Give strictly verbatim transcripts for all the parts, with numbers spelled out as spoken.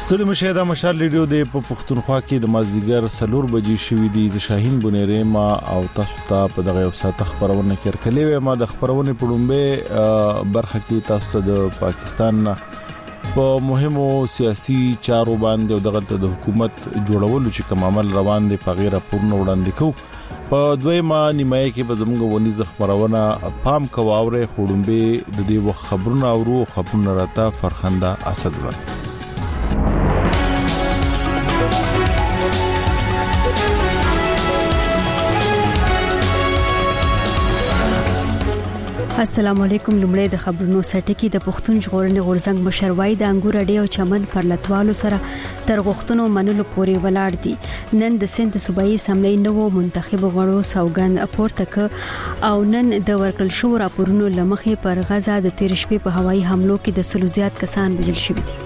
ستړي مشه دا مشال ریډیو د په پښتونخوا کې د مازیګر سلور بجې شوې دي ز شاهین بنيره ما او تاسو ته په دغه یو ساعت خبرونه کړکلې و ما د خبرونه پړومبه برخه کې تاسو ته د پاکستان په مهمو سیاسي چارو باندې دغه د حکومت جوړولو چې کوم عمل روان دي په غیر پورن وړاندې کو په دویمه نیمایي کې به زموږ ونیز خبرونه پام کواوره خړومبه د دې خبرونه او رو خبرونه راته فرخنده اسد ور السلام علیکم. لمړی د خبرونو سټکی د پښتون ژغورنې غورزنګ مشروي د انګور اډي او چمن پر لټوالو سره تر غوښتنو منلو پورې ولاړ دي. نن د سند صوبایي سملې نوو منتخب غړو سوګند اپورته ک او نن د ورکل شو راپورونو لمخې پر غزا د تیر شپې په هوایي حملو کې د سلو زیات کسان وژل شوي دي.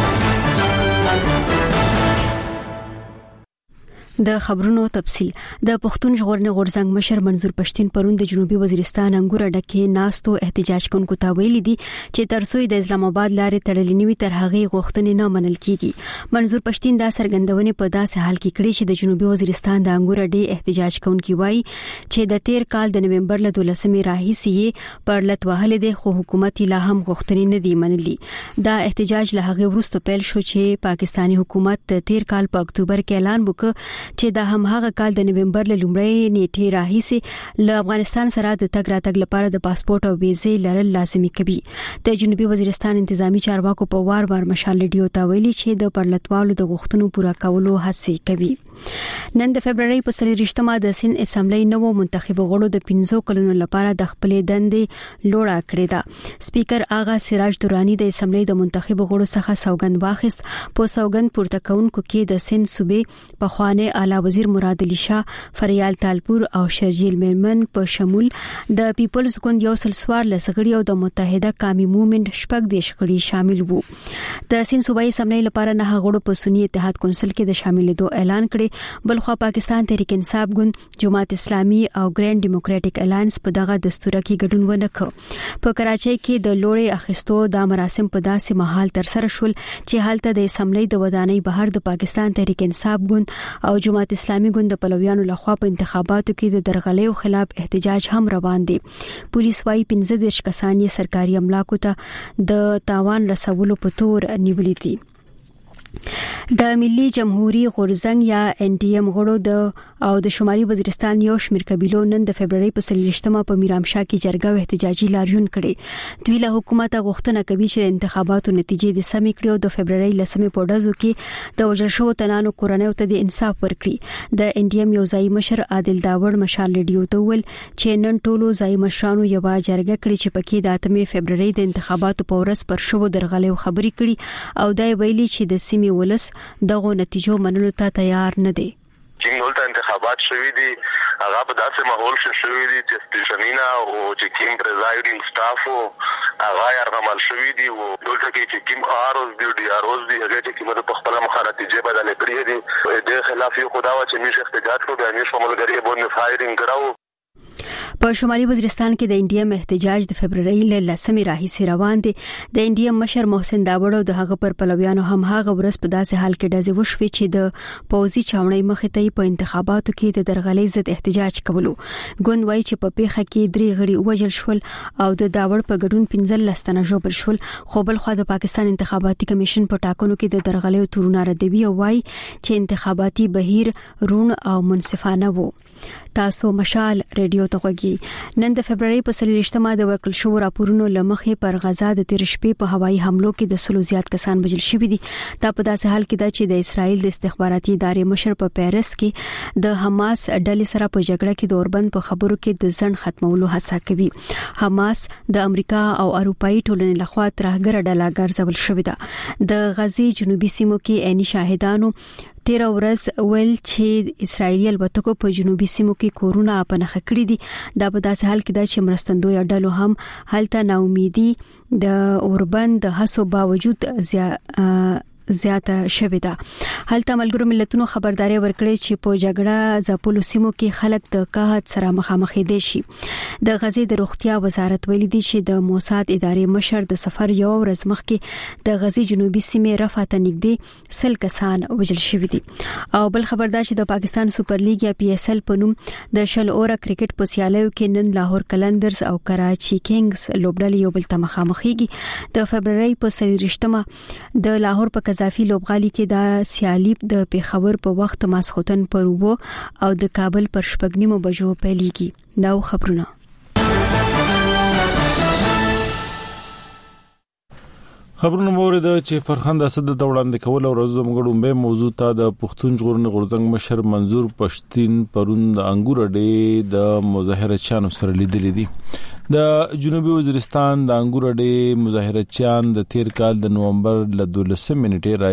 د خبرونو تفصيل د پښتون ژغورنې غورزنګ مشر منظور پښتين پرون د جنوبي وزیرستان انګور ډکه ناستو احتجاج کوونکو ته ویلي دي چې ترڅو د اسلام آباد لارې تړلې نیوي تر هغه غوښتنې نه منل کیږي. منظور پښتين دا سرګندونې په داسې حال کې کړې چې د جنوبي وزیرستان د انګور ډې احتجاج کوونکي وایي چې د تیر کال د نومبر له دولسمې راهیسې پر لټ وهلې د خو حکومت لا هم غوښتنې نه دي منلي. دا احتجاج له هغه وروسته پیل شو چې پاکستانی حکومت د تیر کال په اکتوبر کې اعلان وکړ چې د هم هغه کال د نومبر له لومړۍ نیټې راهیسې له افغانستان سره د تګ راتګ لپاره د پاسپورت او ویزې لرل لازمي کوي. د جنوبي وزیرستان انتظامی چارواکو په وار وار مشال ریډیو ته ویلي چې د پرلطوالو د غوښتنو پوره کولو هڅه کوي. نن د فبرवरी په سلریشتمه د سن اسمبلی نوو منتخب غړو د پنځو کلونو لپاره د خپلې دندې لوړه کړې ده. سپیکر آغا سراج دورانی د اسمبلی د منتخب غړو څخه سوګند واخیست. په سوګند پورته کونکو کې د سن صوبې په خوانه اعلی وزیر مراد علي شاه، فریال تالپور او شرجیل میرمن په شمول د پیپلز ګوند یو سلسوار لسغړي او د متحده قومي موومېنټ شپږ د شکړي شامل وو. د سین صوبایي سملې لپاره نه غړو په سنی اتحاد کونسل کې د شاملېدو اعلان کړي. بلخو پاکستان تحریک انصاف ګوند، جماعت اسلامي او ګرینډ ډیموکراټک الانس په دغه دستور کې ګډون ونکړ. په کراچۍ کې د لوړې اخیستو د مراسم په داسې مهال تر سره شول چې حالت د اسمبلی د ودانۍ بهر د پاکستان تحریک انصاف ګوند او جماعت اسلامي ګوند د پلویانو لخوا په انتخاباتو کې د درغلیو خلاف احتجاج هم روان دي. پولیس وايي پنځه دیرش کسان یې سرکاري املاکو ته د تاوان رسولو په تور نیولې دي. د ملي جمهوریت غورزنګ یا ان ډي ام غړو د او د شمالي وزیرستان یو شمېر قبيلو نن د فبرवरी په سلریشتمه په میرامشاه کې جرګه او احتجاجي لاریون کړي. دوی له حکومت غوښتنه کوي چې د انتخاباتو نتیجې د سمې کړي او د فبرवरी لسمې په ډزو کې د وژل شوو تنانو کورنیو ته د انصاف ورکړي. د ان ډي ام یو ځای مشر عادل داوړ مشال ریډیو ته ول چې نن ټولو ځای مشرانو یو جرګه کړي چې پکې د اتمې فبرवरी د انتخاباتو په ورځ پر شوو درغلیو خبري کړي او دای ویلي چې د سیمې ولس دغه نتیجو منلو ته تیار نه دي. چې نولته انتخابات شوي دي هغه په داسې ماحول کې شوي دي چې سټیشنونه او چې کیم پریزایډینګ سټاف او هغه یې شوي دي او دلته کې چې کیم آروز دي ډي آروز دي هغه چې کومه په خپل مخه نتیجې بدلې کړې دي د خلاف یو خداوا چې موږ احتجاج کوو د امیر شمول غریب باندې فایرینګ کراو. په شمالي وزیرستان کې د انډیم احتجاج د فبرवरी له لسمې راهیسې روان دي. د انډیم مشر محسن داوړ او د هغه پر پلویانو هم هغه ورځ په داسې حال کې ډزې وشوي چې د پوزي چاونۍ مخې ته په انتخاباتو کې د درغلۍ ضد احتجاج کولو. ګوند وايي چې په پیښه کې درې غړي وژل شول او د داوړ په ګډون پنځه لس تنه ژوبل شول. خو بل خو د پاکستان انتخاباتي کمیشن په ټاکنو کې د درغلۍ تورونه ردوي او وايي چې انتخاباتي بهیر رون او منصفانه وو. تاسو مشال ریډیو ته غوږی. نن د فبرवरी په سلریشتمه د ورکل شو راپورونو لمخې پر غزا د تیر شپې په هوایي حملو کې د سلو زیات کسان وژل شوي دي. دا په داسې حال کې ده چې د اسرائیل د استخباراتي ادارې مشر په پیرس کې د حماس ډلې سره په جګړه کې د اوربند په خبرو کې د ځن ختمولو هڅه کوي. حماس د امریکا او اروپאי ټولنې لخوا ترهګر ډله ګرځول شوې ده. د غزي جنوبي سیمو کې عیني شاهدانو تیر ورځ ویل چې اسرایلی البتکو په جنوبي سیمو کې کورونا پنهخ کړی دي. دا په داسې حال کې ده چې مرستندوی ډلو هم هلته ناامیدي د اوربند د هڅو باوجود زیاته شوې ده. هلته ملګرو ملتونو خبرداري ورکړې چې په جګړه ځپلو سیمو کې خلک د قحط سره مخامخ دي شي. د غزې د روغتیا وزارت ویلي دی چې د موساد ادارې مشر د سفر یو ورځ مخکې د غزې جنوبي سیمې رفح ته نږدې سل کسان وژل شوي دي. او بل خبردار چې د پاکستان سپر لیګ یا پی اس ال په نوم د شل اوره کرکټ په سیالیو کې نن لاهور کلندرز او کراچي کینګز لوبډلې یو بل ته مخامخېږي. د فبرवरी په څلورشتمه د لاهور په قذافي لوبغالي کې د سیالي د پیښور په وخت ماسختن پر وو او د کابل پر شپږنیمو بجو پیلېږي. دا خبرونه خبرونه مورید چې فرخنده اسد د وړاندې کول او روزه مګړو به موضوع ته د پښتون ژغورنې غورځنګ مشر منظور پښتين پروند انګور اډې د مظاهره چانو سره لیدلې دي. د جنوبي وزیرستان د انګور اډې مظاهره چان د تیر کال د نومبر ل دولسم منټه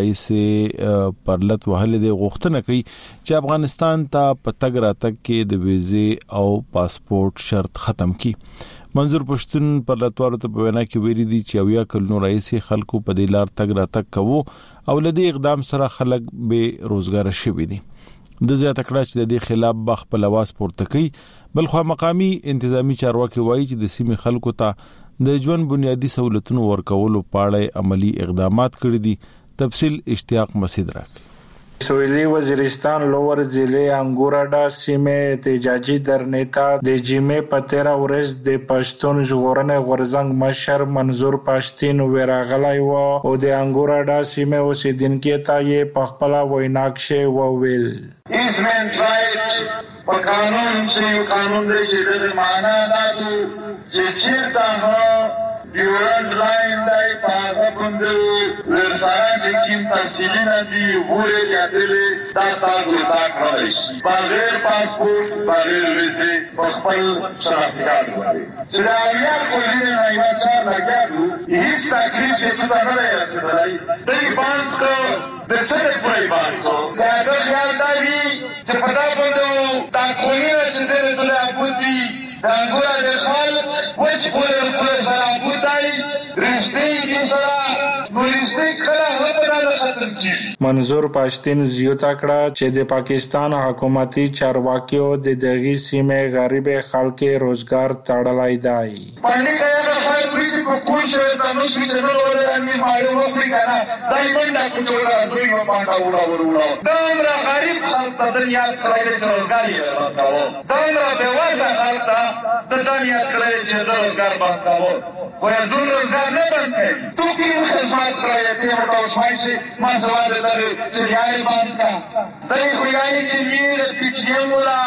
رئیس پرلط وهله د غوښتنه کوي چې افغانستان ته پتګ راتګ کې د ویزه او پاسپورت شرط ختم کړي. منظور پښتون پر لاتوارو ته په وینا کې ویلي دي چې اویا کلونو رئیس خلکو په دې لار تګ را تک کوو او لدی اقدام سره خلک به روزګار شوي دي. د زیاته کړه چې د دې خلاف بخ په لواس پورته کوي. بلخو مقامی انتظامی چارواکي وایي چې د سیمې خلکو ته د ژوند بنیادی سہولتونو ورکولو په اړه عملی اقدامات کړي دي. تفصیل اشتیاق مسعود راکړي. سویلی وزیرستان لوور ضلع انګوراډا سیمه احتجاجي درنیتا د جمعې په تیرا ورځ د پښتون ژغورنې غورځنګ مشر منظور پښتين وراغلی و او د انګوراډا سیمه اوسیدونکو ته یې په خپل ویناکشه وویل ایزمن رائټ په قانون چې قانون دی چې د معنا دادو چې چیرته ډیورنټ لاین دی په هغه باندې ورسره چې کوم تفصیلونه دي وګورئ یادلې دا تاسو ته کړئ شي بغیر پاسپورت بغیر ویزه په خپل شناختی کارت باندې چې دا یا کولی نه یو څار لګیدو هیڅ تکلیف چې تاسو نه رسیدلای دوی باندې کو د څه په باندې کو دا د خیال دی چې په دا باندې دا کولی چې د دې ابودي دا ګور د خلک وڅ کول کول سلام بوتای رښتینی سره ورسته کړه وته نه ختم کی. منظور پښتين زیاته کړه چې د پاکستان حکومتي چارواکیو د دغه سیمې غریب خلک روزګار تړلای دی. باندې کله خلک پریږي کو کوشش ته نو چې نو ولرمي معلومه کړی کنه دای باندې کو جوړه دوی په باندې وړا وړا دا را غریب خلک ته دنیا کړی چې روزګار یې راکاو دا نه به وځه خلک د دنیا کړی چې روزګار باندې خو یې زون روزګار نه باندې تو کوم خدمات کړی ته ورته وایي چې ما سوال لري چې یاري باندې دای خو یې چې میر پیچې مولا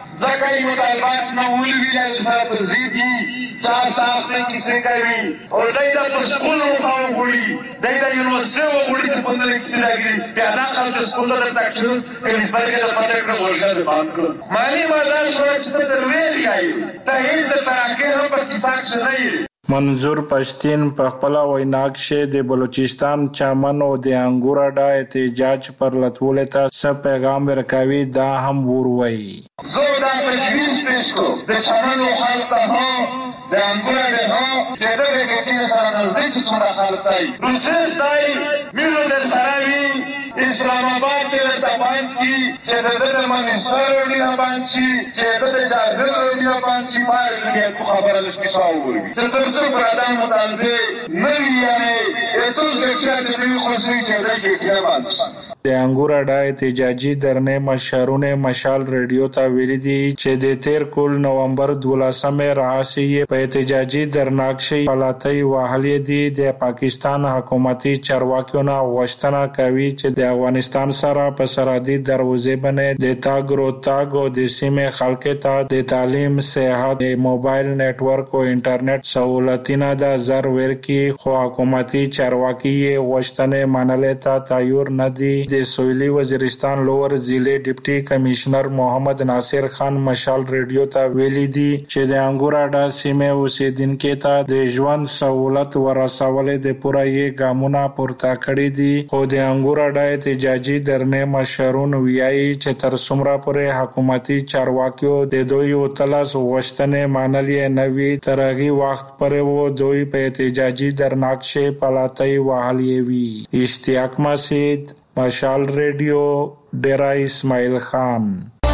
ځکه یو طالبات نو ویل سره پر زیدي چا ساخته کیسه کوي او دای د سکول خو غوړي دای د یونیورسيټي غوړي چې په دې کې راګري بیا دا خلک سکول ته تکشن پرنسپل کې د پټه کړو ورګه باندې کړو مالی مدار شو چې ته ویل غواړي ته هیڅ د تراکه هم په کیسه شنه. منظور پښتين په خپل ویناکشه د بلوچستان چمن او د انګوراډا احتجاج پر لټول ته څه پیغام ورکوي دا هم وروي. زه دا تجویز پیش کوم د چمن خلک ته د انګوراډا هو چې دغه کې سره نزدیک څومره خلک دی روسس دی میرو د سراوي اسلام آباد چې د باندې کی چې د منستر دی باندې چې د جاهل دی باندې پای خبره لږه شاووري چې تر برادان مطالبه نوی یعنی اتوز بچه چې نوی خوصوی که دی که کیا باندش. د انګوراډا احتجاجي درنې مشرونه مشال ریډیو ته ویلي دي چې د تیر کول نومبر دولسمه راځي په احتجاجي درناکشي حالتي وهلې دي د پاکستان حکومتي چارواکیونو غوښتنه کوي چې د افغانستان سره په سرحدي دروازې باندې د تاګ رو تاګ او د سیمې خلکو ته د تعلیم صحت موبایل نتورک او انټرنیټ سہولتونه د زر ورکی خو حکومتي چارواکي غوښتنه منلې ته تیار نه دي. د سویلی وزیرستان لوور ضلع ډیپټي کمشنر محمد ناصر خان مشال ریډیو ته ویلي دي چې د انګوراډا سیمې اوسیدونکو ته د ژوند سہولت ورسولې د پوره یې ګامونه پورته کړی دي خو د انګوراډا احتجاجي درنې مشرون ویایي چې تر څومره پورې حکومتي چارواکیو د دوی او تلاس غوښتنې منلې نه وي تر هغه وخت پورې و دوی په احتجاجي درناکشه پلاته پالاتای وحلی وی. اشتیاق مسید، مشال ریډیو، ډیرا اسماعیل خان.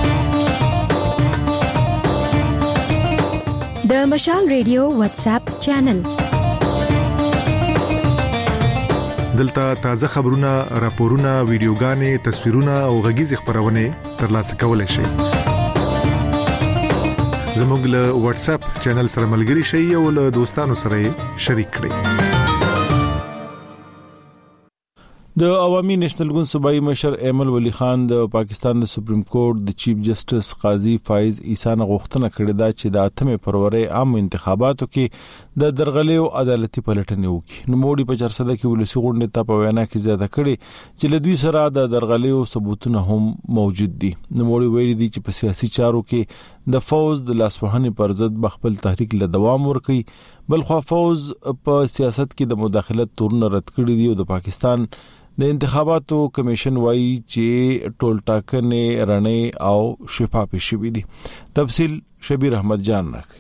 د مشال ریډیو واتس اپ چینل. دلته تازه خبرونه، راپورونه، ویډیوګانې، تصویرونه او غږیز خبرونه ترلاسه کولای شئ. زموږ له واتس اپ چینل سره ملګري شئ او له دوستانو سره شریک کړئ. د عوامي نېشنل ګوند صوبایي مشر ایمل ولی خان د پاکستان د سپریم کورټ د چیف جسټس قاضي فایز عیسی نه غوښتنه کړې ده چې د اتمې فروری عام انتخاباتو کې د درغلي او عدالتي پلټنې وکړي. نو موړي په چرسده کې ولسی غونډه ته په وینا کې زیاته کړي چې له دوی سره د درغلي او ثبوتونه هم موجود دي. نو موړي ویلي دي چې په سیاسي چارو کې د فوز د لاسوهنې پر ضد بخپل تحریک له دوام ورکړي. بلخو فوز په سیاست کې د مداخلت تورونه رد کړي دي او د پاکستان د انتخاباتو کمیشن وایي چې ټول ټاکنې رڼې او شفاف شوي دي. تفصیل شبیر احمد جان راکړي.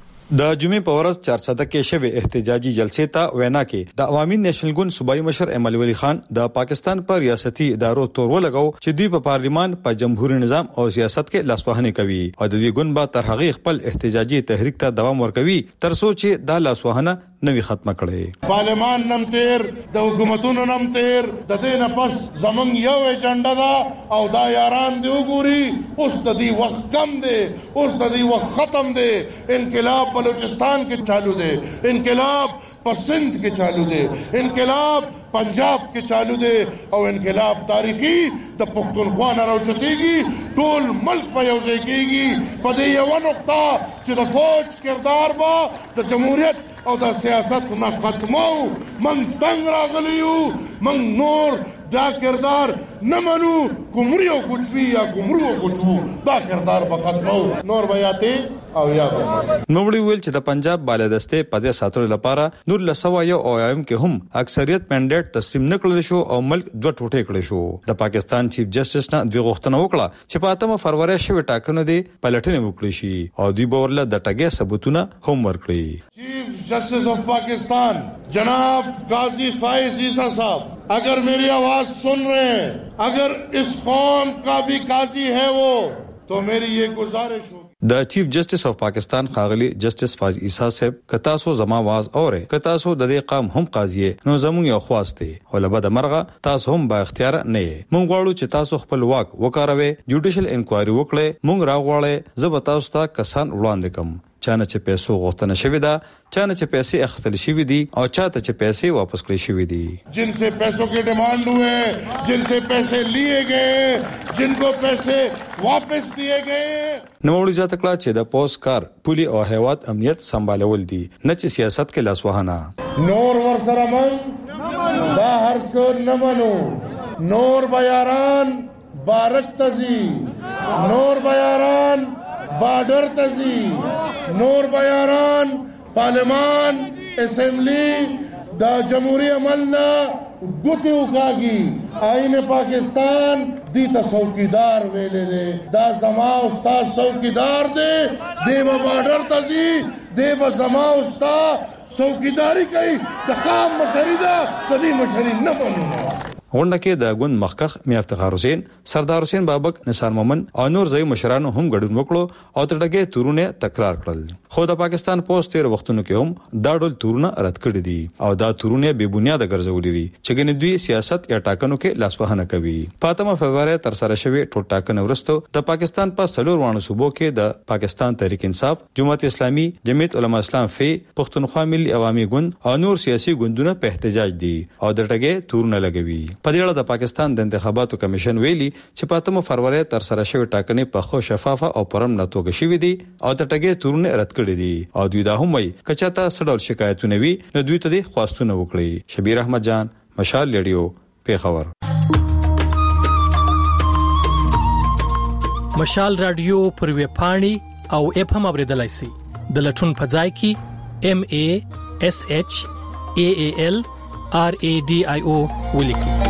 د جمعې په ورځ چارسده کې شوه احتجاجي جلسې ته وینا کې د عوامي نېشنل ګوند صوبایي مشر ایمل ولی خان د پاکستان پر ریاستي ادارو تور ولګاو چې دوی په پارلیمان په جمهوریت نظام او سیاست کې لاسوهنه کوي او د دې ګوند به تر هغه خپل احتجاجي تحریک ته دوام ورکوي تر څو چې د لاسوهنه نوی ختمه کړي. پارلیمان نم تیر د حکومتونو نم تیر د دې نه پس زمونږ یو ایجنډا دا او دا یاران دی وګوري اوس د دې وخت کم دی، اوس د دې وخت ختم دی. انقلاب بلوچستان کې چالو دی، انقلاب په سندھ کې چالو دی، انقلاب پنجاب کې چالو دی او انقلاب تاریخي د پښتونخوا نه راوچتېږي. ټول ملک په یو ځای کېږي په دې یو نقطه چې د فوج کردار به د جمهوریت او د سیاست نه ختمو. من تنگ راغلیو، من نور دا کردار نه منو. کومریو کوچوي یا کومریو کوچو دا کردار به ختمو. نور بیاته او یا نوړي ویل چې د پنجاب بالادسته په دې ساتلو لپاره نور لسوا یو او ایم کې هم اکثریت منډیټ تسلیم نکړل شو او ملک دوه ټوټې کړل شو. د پاکستان چیف جسټس نه دوی غوښتنه وکړه چې په اتمه فروری شوی ټاکنو دی پلټنه وکړي شي او دوی به ورله د ټګي ثبوتونه هم ورکړي. چیف جسٹس آف پاکستان جناب قاضی فائز عیسی صاحب اگر میری آواز سن رہے ہیں، اگر اس قوم کا بھی قاضی ہے وہ، تو میری یہ گزارش ہو. د چیف جسټس اف پاکستان خاغلی جسټس فاز عیسی صاحب کتا سو زما واز اوره کتا سو د دې قام هم قاضي نو زمون یو خواسته ولبه د مرغه تاسو هم با اختیار نه مونږ غواړو چې تاسو خپل واک وکاروي. جوډیشل انکوایري وکړي، مونږ راغواړو زه به تاسو ته کسان وړاندې کوم چانه چې پیسو غوښتنه شوې ده، چانه چې پیسې اخیستل شوې دي او چاته چې پیسې واپس کړې شوې دي. جن سے پیسوں کے ڈیمانڈ ہوئے، جن سے پیسے لیے گئے، جن کو پیسے واپس دیے گئے. نوړي ځات کړه چې د پوس کار پولی او هیواد امنیت سمبالول دي نه چې سیاست کې لاسوهنه. نور ور سره من دا هر څه نه منو. نور بیاران بارک تزي، نور بیاران بارڈر تزی، نور بیاران پارلیمان اسمبلی دا جمہوری عملنا گوتی اکاگی. آئین پاکستان دیتا څوکیدار ویلے دے دا زما استاد څوکیدار دے دے با بارڈر تزی دے با زما استاد څوکیداری کوي. د قام مشري ده د دې مشري نه منو. غونډه کې د ګوند مخکخ میا افتخار حسین، سردار حسین بابک، نثار مومن او نور ځای مشرانو هم ګډون وکړو او ترټګي تورونه تکرار کړل. خو د پاکستان پوسټ تیر وختونو کې هم دا ډول تورونه رد کړي دي او دا تورونه بے بنیاد ګرځولي دي چې ګنې دوی سیاست یا ټاکنو کې لاسوهنه کوي. پاتمه فبراير تر سره شوی ټول ټاکنو ورستو د پاکستان په سلور وانه صوبو کې د پاکستان تحریک انصاف، جماعت اسلامي، جمعیت علما اسلام فی، پښتونخوا ملي عوامي ګوند او نور سیاسي ګوندونه په احتجاج دي او د ټګي تورونه لګوي. په دې اړه د پاکستان د انتخاباتو کمیشن ویلي چې په اتمه فروری تر سره شوی ټاکنې په خو شفافه او پرم نتوګه شوې دي او د ټګي تورونه رد کړي دي او دوی دا هم وایي کچاته سړول شکایتونه وي نو دوی ته د خواستونه وکړي. شبیر احمد جان، مشال ریډیو، پیښور. مشال رادیو پر ویب پاڼي او اپ هم اوریدلای شئ. د لټون په ځای کې ام ا اس اچ ا ا ال ار ا ډي آی او ولیکئ.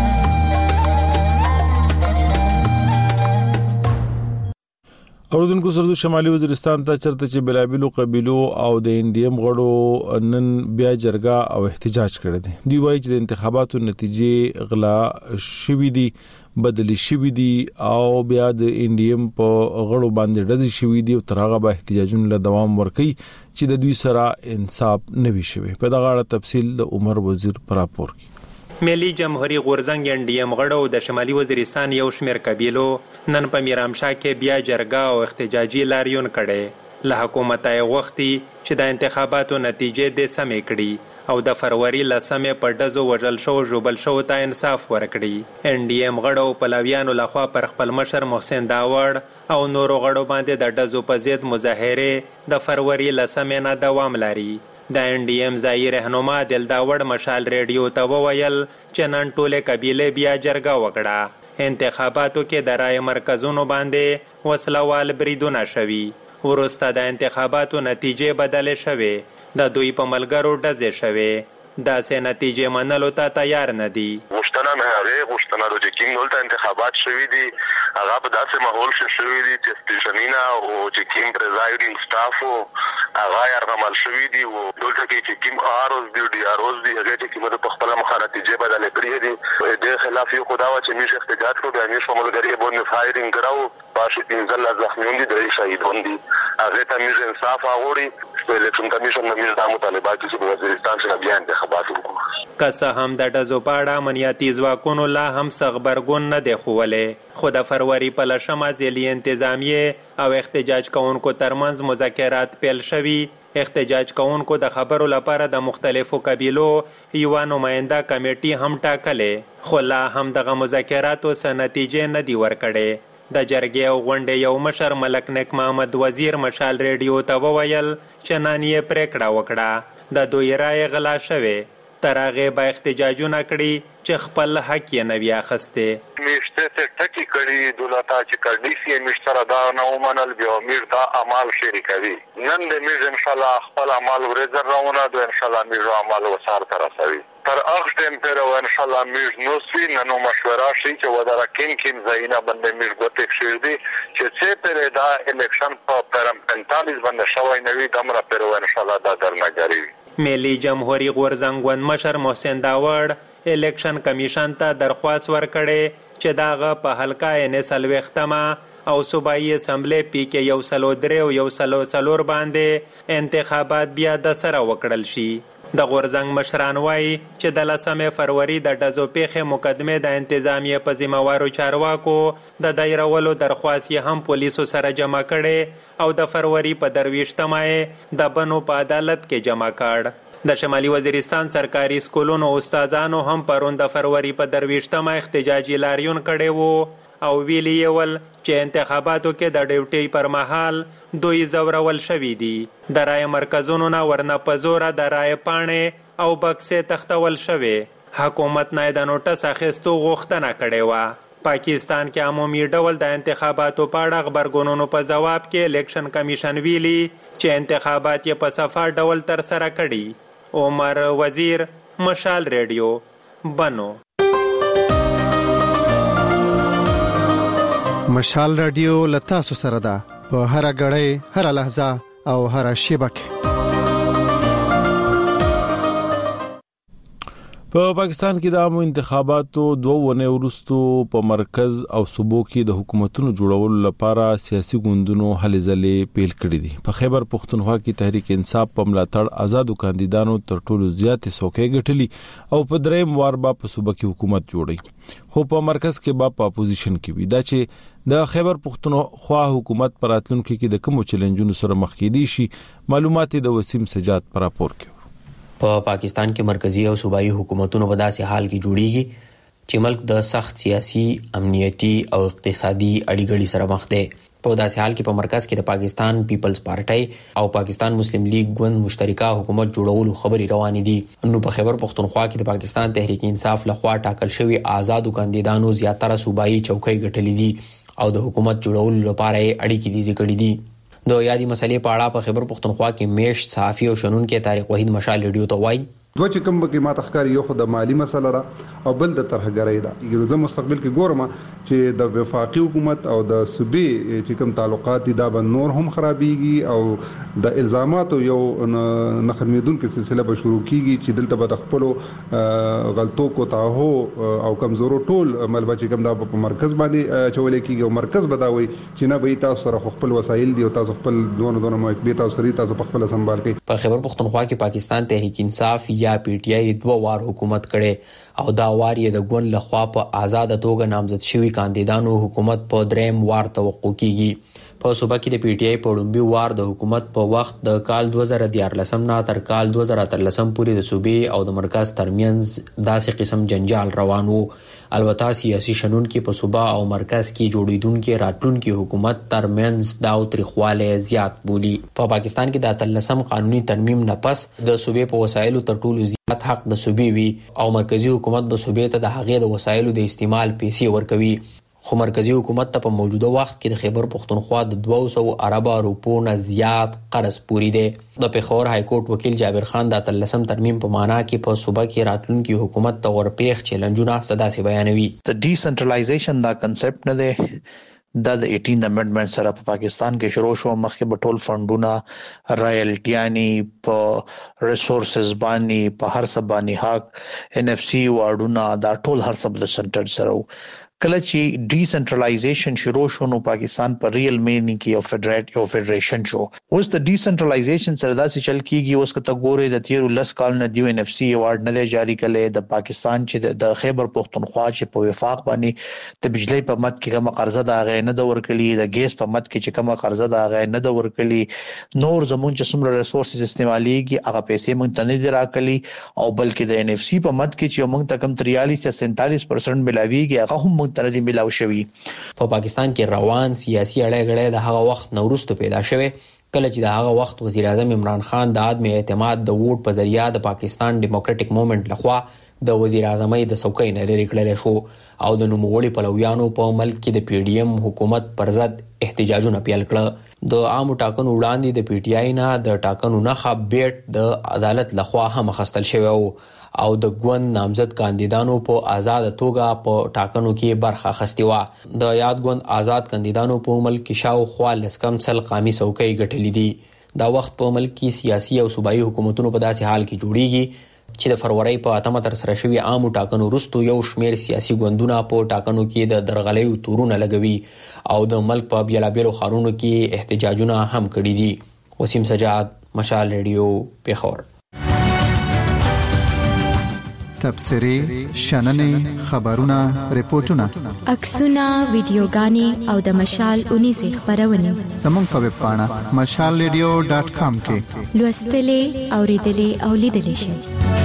اوردونکو سرزو شمالي وزیرستان ته چرته چې بلابلو قبيلو او د انډیم غړو نن بیا جرګه او احتجاج کړی دی. دوی وایي چې د انتخاباتو نتیجې غلا شوې دي، بدلی شوې دي او بیا د انډیم په غړو باندې ډزې شوې دي او تر هغه به احتجاجونه له دوام ورکوي چې د دوی سره انصاف نه وي شوی. په دغه اړه تفصیل د عمر وزیر پر راپور کې. ملي جمهوریت غورزنګ انډیم غړو د شمالي وزیرستان یو شمېر قبیلو نن په میرامشاه کې بیا جرګه او احتجاجي لاریون کړي. له حکومت یې غوښتي چې د انتخاباتو نتیجې د سمې کړي او د فروری لسمې په ډزو وژل شو ژوبل شو ته انصاف ورکړي. انډیم غړو پلویانو لخوا پر خپل مشر محسن داوړ او نورو غړو باندې د ډزو په ضد مظاهره د فروری لسمې نه دوام لري. د انډیم ځایي رهنما دل داوړ مشال ریډیو ته وویل چې نن ټوله قبیله بیا جرګه وکړه. انتخاباتو کې د رای مرکزونو باندې وسلوال بریدونه شوي. وروسته د انتخاباتو نتیجې بدلې شوې، د دوی په ملګرو ډزې شوې. داسې نتیجې منلو ته تیار نه دي. غوښتنه مې هغې غوښتنه ده چې کوم دلته انتخابات شوي دي هغه په داسې ماحول کې شوي دي چې سټیشنونه او چې کوم پریزایډینګ سټاف وو هغه یې ارغمل شوي دي او دلته کې چې کوم آر اوز دي ډي آر اوز دي هغه چې کومه په خپله مخه نتیجې بدلې کړې دي. د خلاف یو خو دا وه چې موږ احتجاج کړو، بیا موږ په ملګري باندې فایرینګ کړی، پاشي پنځلس زخمیان دي، درې شهیدان دي. هغې ته موږ انصاف غواړي. الیکشن کمیشن نه موږ دا مطالبه کوي چې په وزیرستان کې بیا انتخابات وکړو. که څه هم د ډزو په اړه امنیتي ځواکونو لا هم څه غبرګون نه دی ښوولی، خو د فروری په لسمه ځلي انتظامیې او احتجاج کوونکو ترمنځ مذاکرات پیل شوي. احتجاج کوونکو د خبرو لپاره د مختلفو قبیلو یوه نماینده کمیټي هم ټاکلې، خو لا هم دغه مذاکراتو څه نتیجې نه دي ورکړې. د جرګې او غونډې یو مشر ملک نیک محمد وزیر مشال ریډیو ته وویل چې نن یې پریکړه وکړه، د دوی رایې غلا شوې، تر هغې به احتجاجونه کړي چې خپل حق یې نه وي اخیستی. میشته څه ټکي کړي دولته چې کړنیسي یې موږ سره دا نه ومنل، بیا موږ دا عمل شریکوي. نن د موږ انشاءالله خپل عمل ورځ راونه دو انشاءالله موږ عمل وسار ته رسوي. تر هغه ټیم پورې و انشاءالله موږ نوسوي نن مشوره شي چې وداره کوم کوم ځایونه باندې موږ ګوتې کېږدي چې څه پورې دا الیکشن په پنځلس باندې شوی نه وي دومره پورې و انشاءالله دا درنګري وي. ملي جمهوریت غورزنګ ګوند مشر محسن داوړ الیکشن کمیشن ته درخواست ورکړی چې داغه په حلقه یې څلوېښتمه او صوبایي اسمبلی پی کې یو سلو درې او یو سلو څلور باندې انتخابات بیا د سره وکړل شي. د غورزنګ مشران وایي چې د لسمې فروری د ډزو پیښې مقدمې د انتظامیې په ذمهوارو چارواکو د دایرولو درخواست یې هم پولیسو سره جمع کړی او د فروری په درویشتمه یې د بنو په عدالت کې جمع کړ. د شمالي وزیرستان سرکاري سکولونو استادانو هم پرون د فروری په درویشتمه احتجاجي لاریون کړی وو او ویلي یې ول چې انتخاباتو کې د ډیوټي پر مهال دوی زورول شوي دي. د رای مرکزونو نه ورنه په زوره د رای پاڼې او بکسې تختول شوې. حکومت نه د نوټس اخیستو غوښتنه کړې وه. پاکستان کې عمومي ډول د انتخاباتو په اړه غبرګونونو په ځواب کې الیکشن کمیشن ویلي چې انتخابات یې په صفا ډول ترسره کړي. عمر وزیر مشال ریډیو بنو. مشال رادیو لتا سو سره ده په هر غړې هر لحظه او هر شیبه کې. په پاکستان کې د عامو انتخاباتو دوه ونې وروستو په مرکز او صوبو کې د حکومتونو جوړولو لپاره سیاسي ګوندونو هلې ځلې پیل کړې دي. په خیبر پښتونخوا کې تحریک انصاف په ملاتړ آزادو کاندیدانو تر ټولو زیاتې څوکۍ ګټلي او په دریم وار به په صوبه کې حکومت جوړي، خو په مرکز کې به په اپوزیشن کې وي. دا چې د خیبر پښتونخوا حکومت پر راتلونکي کې د کوم چیلنجونو سره مخ کېدي شي، معلومات د وسیم سجاد پر راپور کې. په پاکستان کې مرکزی او صوبایي حکومتونو په داسې حال کې جوړیږي چې ملک د سخت سیاسي، امنیتي او اقتصادي اړیګړې سره مخ دی. په داسې حال کې په مرکز کې د پاکستان پیپلز پارټي او پاکستان مسلم لیگ ګوند مشترکه حکومت جوړولو خبري روانې دي. نو په خیبر پښتونخوا کې د پاکستان تحریک انصاف لخوا ټاکل شوی آزادو کاندیدانو زیاتره صوبایي چوکۍ ګټلې دي او د حکومت جوړولو لپاره اړیکې دي ذکر دي. د یادې مسلې په اړه په خیبر پښتونخوا کې میش صحافي او شنونکو طارق وحید مشال ریډیو ته وایي دوه چې کوم کې ما تخکاری یو خو د مالی مسله را او بل د ترهګرۍ دا یو زم مستقبل کې ګورم چې د وفاقي حکومت او د صوبې چې کوم تعلقات دي دا به نور هم خرابيږي او د الزاماتو یو نخدمېدونکو سلسله به شروع کیږي چې دلته به د خپل غلطو کو تاهو او کمزورو ټول ملبه چې کوم دا په مرکز باندې چولې کیږي او مرکز بداوي چې نه به تاسو سره خپل وسایل دي او تاسو خپل دونه دونه محکمې تاسو سره تاسو په خپل سنبال کړئ. په خیبر پختونخوا کې پاکستان تحریک انصاف یا پی ټ آی دوه وار حکومت کړي او دا وار یې د ګوند لخوا په آزاد توګه نامزد شوی کاندیدانو حکومت په دریم وار توقع کیږي. په صوبه کې د پی ټ آی په وړاندې وار د حکومت په وخت د کال دوه زره دیارلس نه تر کال دوه زره اتلس پورې د صوبې او د مرکز ترمنځ داسې قسم جنجال روان وو. البته سیاسي شنون کې په صوبه او مرکز کې جوړیدونکو راتلونکو حکومت ترمنځ دا تاریخواله زیات بولی. په پاکستان کې د اتلسم قانوني ترمیم نه پس د صوبې په وسایلو تر ټولو زیات حق د صوبې وی او مرکزی حکومت به صوبې ته د هغې د وسایلو د استعمال پیسې ورکوي. خو مرکزی حکومت ته په موجوده وخت کې د خیبر پختونخوا د دوه سوه اربه روپو نه زیات قرض پوری دی. د پیښور های کورټ وکیل جابر خان د اتلسم ترمیم په معنا کې په صوبه کې راتلونکي حکومت ته ورپېښ چیلنجونه صدا سي بیانوي. د ډیسنټرلایزیشن دا کنسپټ نه دی دا د ایټین امندمنت سره په پاکستان کې شروع شو. مخکې به ټول فندونه رایلټیانی په ریسورسز باندې په هر څه باندې حق ان اف سی واردونه دا ټول هر څه د سنټر سره کله چې ډیسنټرلایزیشن شروع شو نو پاکستان په ریل مینی کې او فدرېټ او فدریشن شو. اوس د ډیسنټرلایزیشن سره داسې چل کیږي اوس کته ګوره د تیر لس کال نه دی ان اف سی ایوارډ نه جاری کړي د پاکستان چې د خیبر پختونخوا چې په وفاق باندې د بجلی په مد کې کومه قرضه دا غې نه د ورکړي د ګیس په مد کې چې کومه قرضه دا غې نه د ورکړي نور زمون چې څومره ریسورسز استعماليږي هغه پیسې مونږ ته نه دی راکړي او بلکې د ان اف سی په مد کې چې مونږ ته کم تریالیس یا سینتالیس پرسنټ ملاويږي هغه هم تر دې ملاو شوی. په پاکستان کې روان سیاسي اړه غړې د هغه وخت نورستو پیدا شوه کله چې د هغه وخت وزیر اعظم عمران خان د عدم اعتماد د ووټ په ذریعہ د پاکستان ډیموکراټک موومېنټ لخوا د وزیر اعظمۍ د څوکۍ نه لرې کړل شو او د نوموړي پلویانو په ملک کې د پی ډی ایم حکومت پر ضد احتجاجونه پیل کړل. د عامو ټاکنو وړاندې د پی ټ آی نه د ټاکنو نه خپ بیټ د عدالت لخوا هم خستل شوی او او د ګوند نامزد کاندیدانو په آزاد توګه په ټاکنو کې برخه اخیستې وه. د یاد ګوند آزاد کاندیدانو په ملک کې شاوخوا لس کم سل قامي څوکۍ ګټلې دي. دا وخت په ملک کې سیاسي او صوبایي حکومتونو په داسې حال کې جوړیږي چې د فروری په اتمه تر سره شوي عامو ټاکنو وروسته یو شمیر سیاسي ګوندونه په ټاکنو کې د درغلیو تورونه لګوي او د ملک په بیلابیلو ښارونو کې احتجاجونه هم کړي دي. وسیم سجاد، مشال ریډیو، پیښور. تبصرې، شننې، خبرونه، ریپورتونه، عکسونه، ویډیوګانې او د مشال اونیزه خبرونه زموږ په ویب پاڼه مشال ریډیو ډاټ کام کې لوستلې، اوریدلې او لیدلې شئ.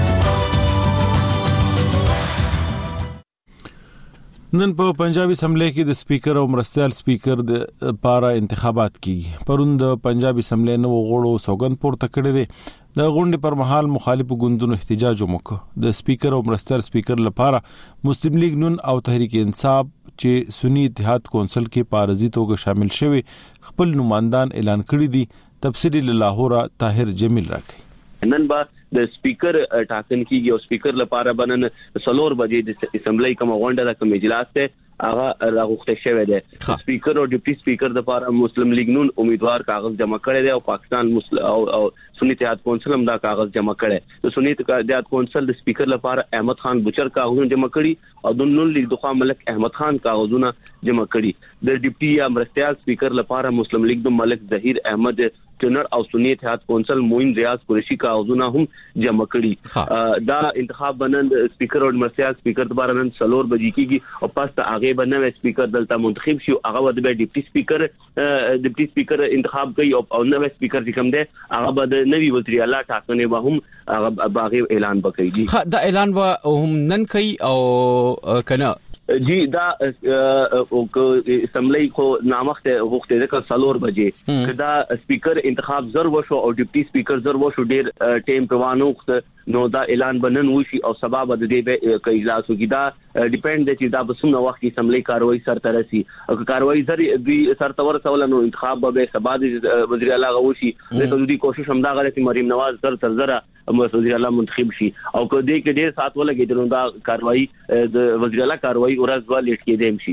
نن په پنجابي اسمبلی کې د سپیکر او مرستیال سپیکر د لپاره انتخابات کیږي. پرون د پنجابي اسمبلی نو غړو سوګند پورته کړی دی. د غونډې پر مهال مخالفو ګوندونو احتجاج وکړ. د سپیکر او مرستیال سپیکر لپاره مسلم لیگ نون او تحریک انصاف چې سنی اتحاد کونسل کې پارزي توګه شامل شوي خپل نمائندان اعلان کړی دي. تفصیلی له لاهور طاهر جمیل راکړي. نن با د سپیکر ټاکن کیږي او سپیکر لپاره بنن سلور بجې د اسمبلی کوم غونډه د کوم اجلاس ته هغه راغوښته شوی دی. سپیکر او ډیپټي سپیکر د لپاره مسلم لیگ نون امیدوار کاغذ جمع کړی دی او پاکستان مسلم او, او سنی اتحاد کونسل هم دا کاغذ جمع کړی. د سنی اتحاد کونسل د سپیکر لپاره احمد خان بچر کاغذونه جمع کړي او د نون لیگ دغه ملک احمد خان کاغذونه جمع کړي. د ډیپټي یا مرستیال سپیکر لپاره مسلم لیگ د ملک ظهیر احمد ټنر او سنی اتحاد کونسل موین ریاض قریشی کاغذونه هم جمع کړي. دا انتخاب بنن سپیکر او مرستیال سپیکر د بارنن سلور بجې کیږي او پس ته هغه بنوي سپیکر دلته منتخب شي هغه د ډیپټي سپیکر ډیپټي سپیکر انتخاب کوي او نوې سپیکر چې کوم دی هغه د نوی وزیر اعلی ټاکنې به هم هغه باغ اعلان وکړي. دا اعلان به هم نن کوي او کنه جی دا اسمبلی کو نامخته وخت د سلور بجې کدا سپیکر انتخاب زر وشو او ډیپټي سپیکر زر وشو ډیر ټیم په وانه وخت نو دا اعلان بنن وشي او سبا به د دې په اجلاس کې دا ډیپند دي چې دا په څومره وخت کې اسمبلی کاروي سر ترسي او کاروي سر دوی سر تور سوال نو انتخاب به سبا د وزیر اعلی غوشي د دوی کوشش هم دا غره چې مریم نواز تر تر زره وزیر اعلی منتخب شي او که دې کې ډېر سات ولګي نو دا کاروي د وزیر اعلی کاروي ورځ ول لیټ کې دیم شي.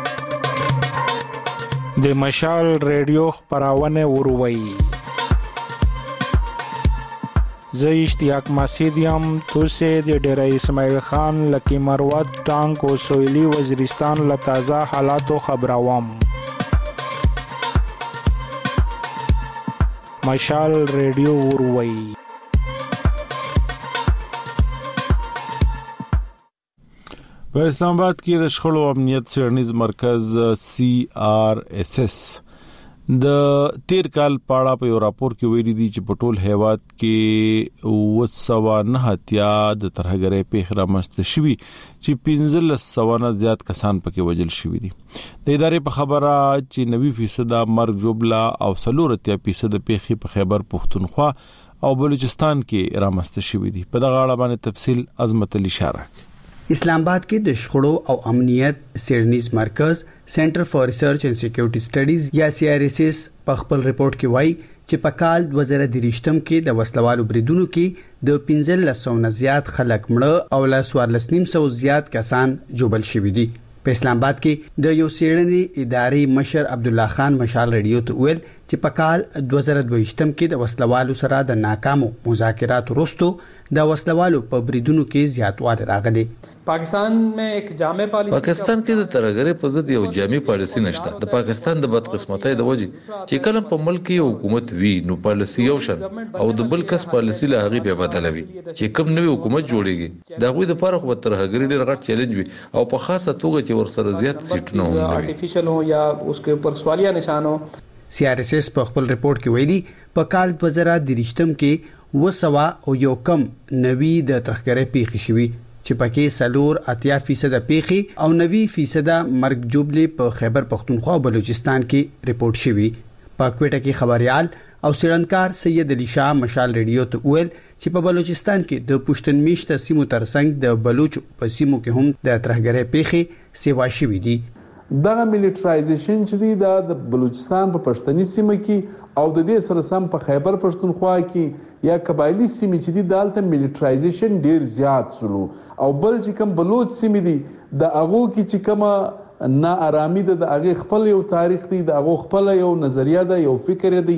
د مشال ریډیو خبرونه وروي زه اشتیاق مسیدیم توسه د ډیره اسماعیل خان لکی مروت ټانک او سویلی وزیرستان له تازه حالاتو خبروم. مشال ریډیو وروي. په اسلام آباد کې د شخړو امنیت څېړنیز مرکز سی آر ایس ایس د تیر کال پاړه په یو راپور کې ویلي دي چې په ټول هیواد کې وسوا نه هتیا د ترهګرۍ پیښې رامنځته شوي چې پنځه سوه نه زیات کسان پکې وژل شوي دي. د ادارې په خبره چې نوي فیصد مرګ جوړلا او څلور اتیا فیصد پیښې په خیبر پختونخوا او بلوچستان کې رامنځته شوي دي. په دغه اړه باندې تفصیل عظمت علي شارک. اسلام آباد کې د شخړو او امنیت څېړنیز مرکز سنټر فار ریسرچ اینڈ سکیورټي سټډیز یا سی آر ایس ایس په خپل ریپورت کې وایي چې په کال دوه زره دریشتم کې د وسلوالو بریدونو کې د پنځه سوه نه زیات خلک مړه او له څوارلس نیم سوه زیات کسان جوړل شوي دي. په اسلام آباد کې د یو څېړنې ادارې مشر عبد الله خان مشال ریډیو ته ویل چې په کال دوه زره دویشتم کې د وسلوالو سره د ناکامو مذاکراتو وروسته د وسلوالو په بریدونو کې زیاتوالی راغلی. پاکستان میں ایک جامع پالیسی پاکستان کې د ترهګرۍ په ضد یو جامع پالیسی نشته. د پاکستان د بدقسمتۍ د وجې چې کله په ملک کې حکومت وی نو پالیسی یو شان او د بل کس پالیسی له هغه په بدلوي. چې کوم نوې حکومت جوړیږي دا غوي د فارغ و ترهګرۍ ډېر غټ چیلنج وي او په خاصه توګه چې ورسره زیات سیټونه هم وي آرټیفیشل هو یا اس کے اوپر سوالیہ نشان ہو. سی آر ایس ایس په خپل ریپورت کې ویلي په کال دوه زره دریشتم کې وسوا او یو کم نوي د ترهګرۍ پیښې شوي چې پکې سلور اتیا فیصد پیښې او نوي فیصد مرګ جوړلې په خیبر پختونخوا او بلوچستان کې ریپورت شوي. په کوټه کې خبريال او سړنکار سید علي شاه مشال ریډیو ته ویل چې په بلوچستان کې د پښتون میشته سیمو ترڅنګ د بلوچ په سیمو کې هم د ترهګرۍ پیښې سیوا شوي دي. دغه ملیټرایزیشن چې دی د بلوچستان په پښتني سیمه کې او د دې سره سم په خیبر پښتونخوا کې یا قبایلی سیمه چې دی دالته ملیټرایزیشن ډیر زیات شلو او بل چې کوم بلوچ سیمه دی د هغه کې چې کوم نا آرامي د هغه خپل یو تاریخ دی د هغه خپل یو نظریه ده یو فکر دی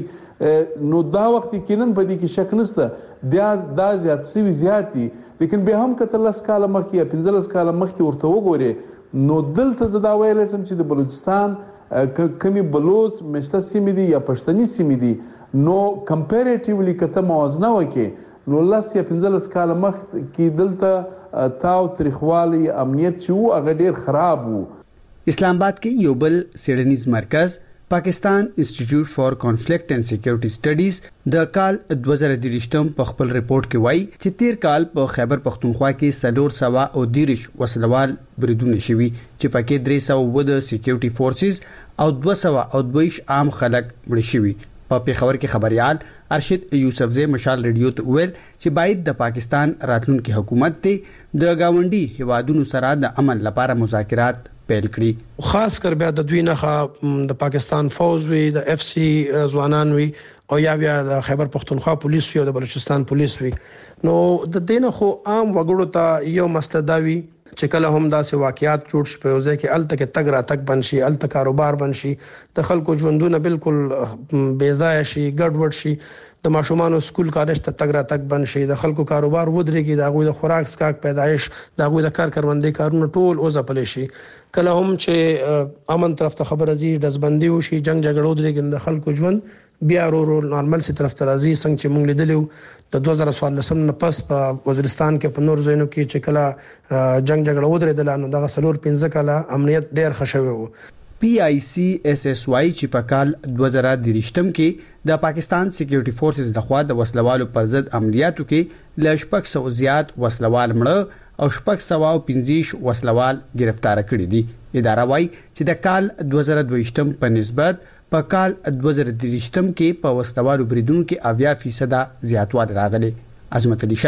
نو دا وخت کې نن په دې کې شک نشته دا دا زیات سی زیات دي لیکن به هم کتل لاس کاله مخکې یا پنځه لاس کاله مخکې ورته وګوري نو دلته زدا ویل سم چې د بلوچستان کمی بلوچ مشته سیمه دي یا پښتني سیمه دي نو کمپیریټیولی کته موازنه وکي نو لاس یا پنځه لاس کاله مخ کې دلته تاو تاریخوالي امنیت چې وو هغه ډیر خراب وو. اسلام آباد کې یو بل څېړنیز مرکز پاکستان انسټیټیوټ فار کانفلیکټ اینڈ سکیورټي سټډیز د کال دوه زره دریشتم په خپل ریپورت کې وایي چې تیر کال په خیبر پختونخوا کې سلور سوا او دیرش وسلوال بریدونه شوي چې پکې درې سوه اووه د سکیورټي فورسز او دوه سوه او دویش عام خلک مړه شوي. په پیښور کې خبريال ارشد یوسفزئی مشال ریډیو ته ویل چې باید د پاکستان راتلونکي حکومت ته د گاونډي هیوادونو سره د امن لپاره مذاکرات پیل کړي. خاص کر بیا د دوی نه د پاکستان فوج وی د اف سی ځوانان وی او یا بیا د خیبر پختونخوا پولیس وی او د بلوچستان پولیس وی نو د دینه خو عام وګړو ته یو مسله دا وی چې کله هم داسې واقعیات جوړ شي په ځای کې الته کې تګ را تک بنشي الته کاروبار بنشي د خلکو ژوندونه بالکل بے ځای شي ګډوډ شي د ماشومان سکول کالج ته تګ را تک بنشي د خلکو کاروبار ودرېږي د غوي د خوراک سکاک پیدایش د غوي د کار کروندې کارونه ټول او ځپل شي. کله هم چې امن طرف ته خبر ازي دزبندي وشي جنگ جګړو درېږي د خلکو ژوند بیا ورو نارمل سي طرف ته راځي څنګه چې موږ لیدلو د دوه زره څوارلسم نه پس په وزیرستان کې په نور ځایونو کې چې کله جنگ جګړه ودرېدل نو دغه سلور پنځه کاله امنیت ډېر خښوي وو. پی آی سی ایس ایس واي چې په کال دوه زره دریشتم کې د پاکستان سکیورټي فورسز لخوا د وسلوالو پر ضد عملیاتو کې ل شپږ سوه زیات وسلوال مړه او شپږ سوه او پنځه وسلوال گرفتار کړي دي. اداره وايي چې د کال دوه زره دویشتم په نسبت په کال دوه زره دریشتم کې په وسلوالو بریدونکو کې اویا فیصد زیاتوالی راغلی. عظمت علي شاه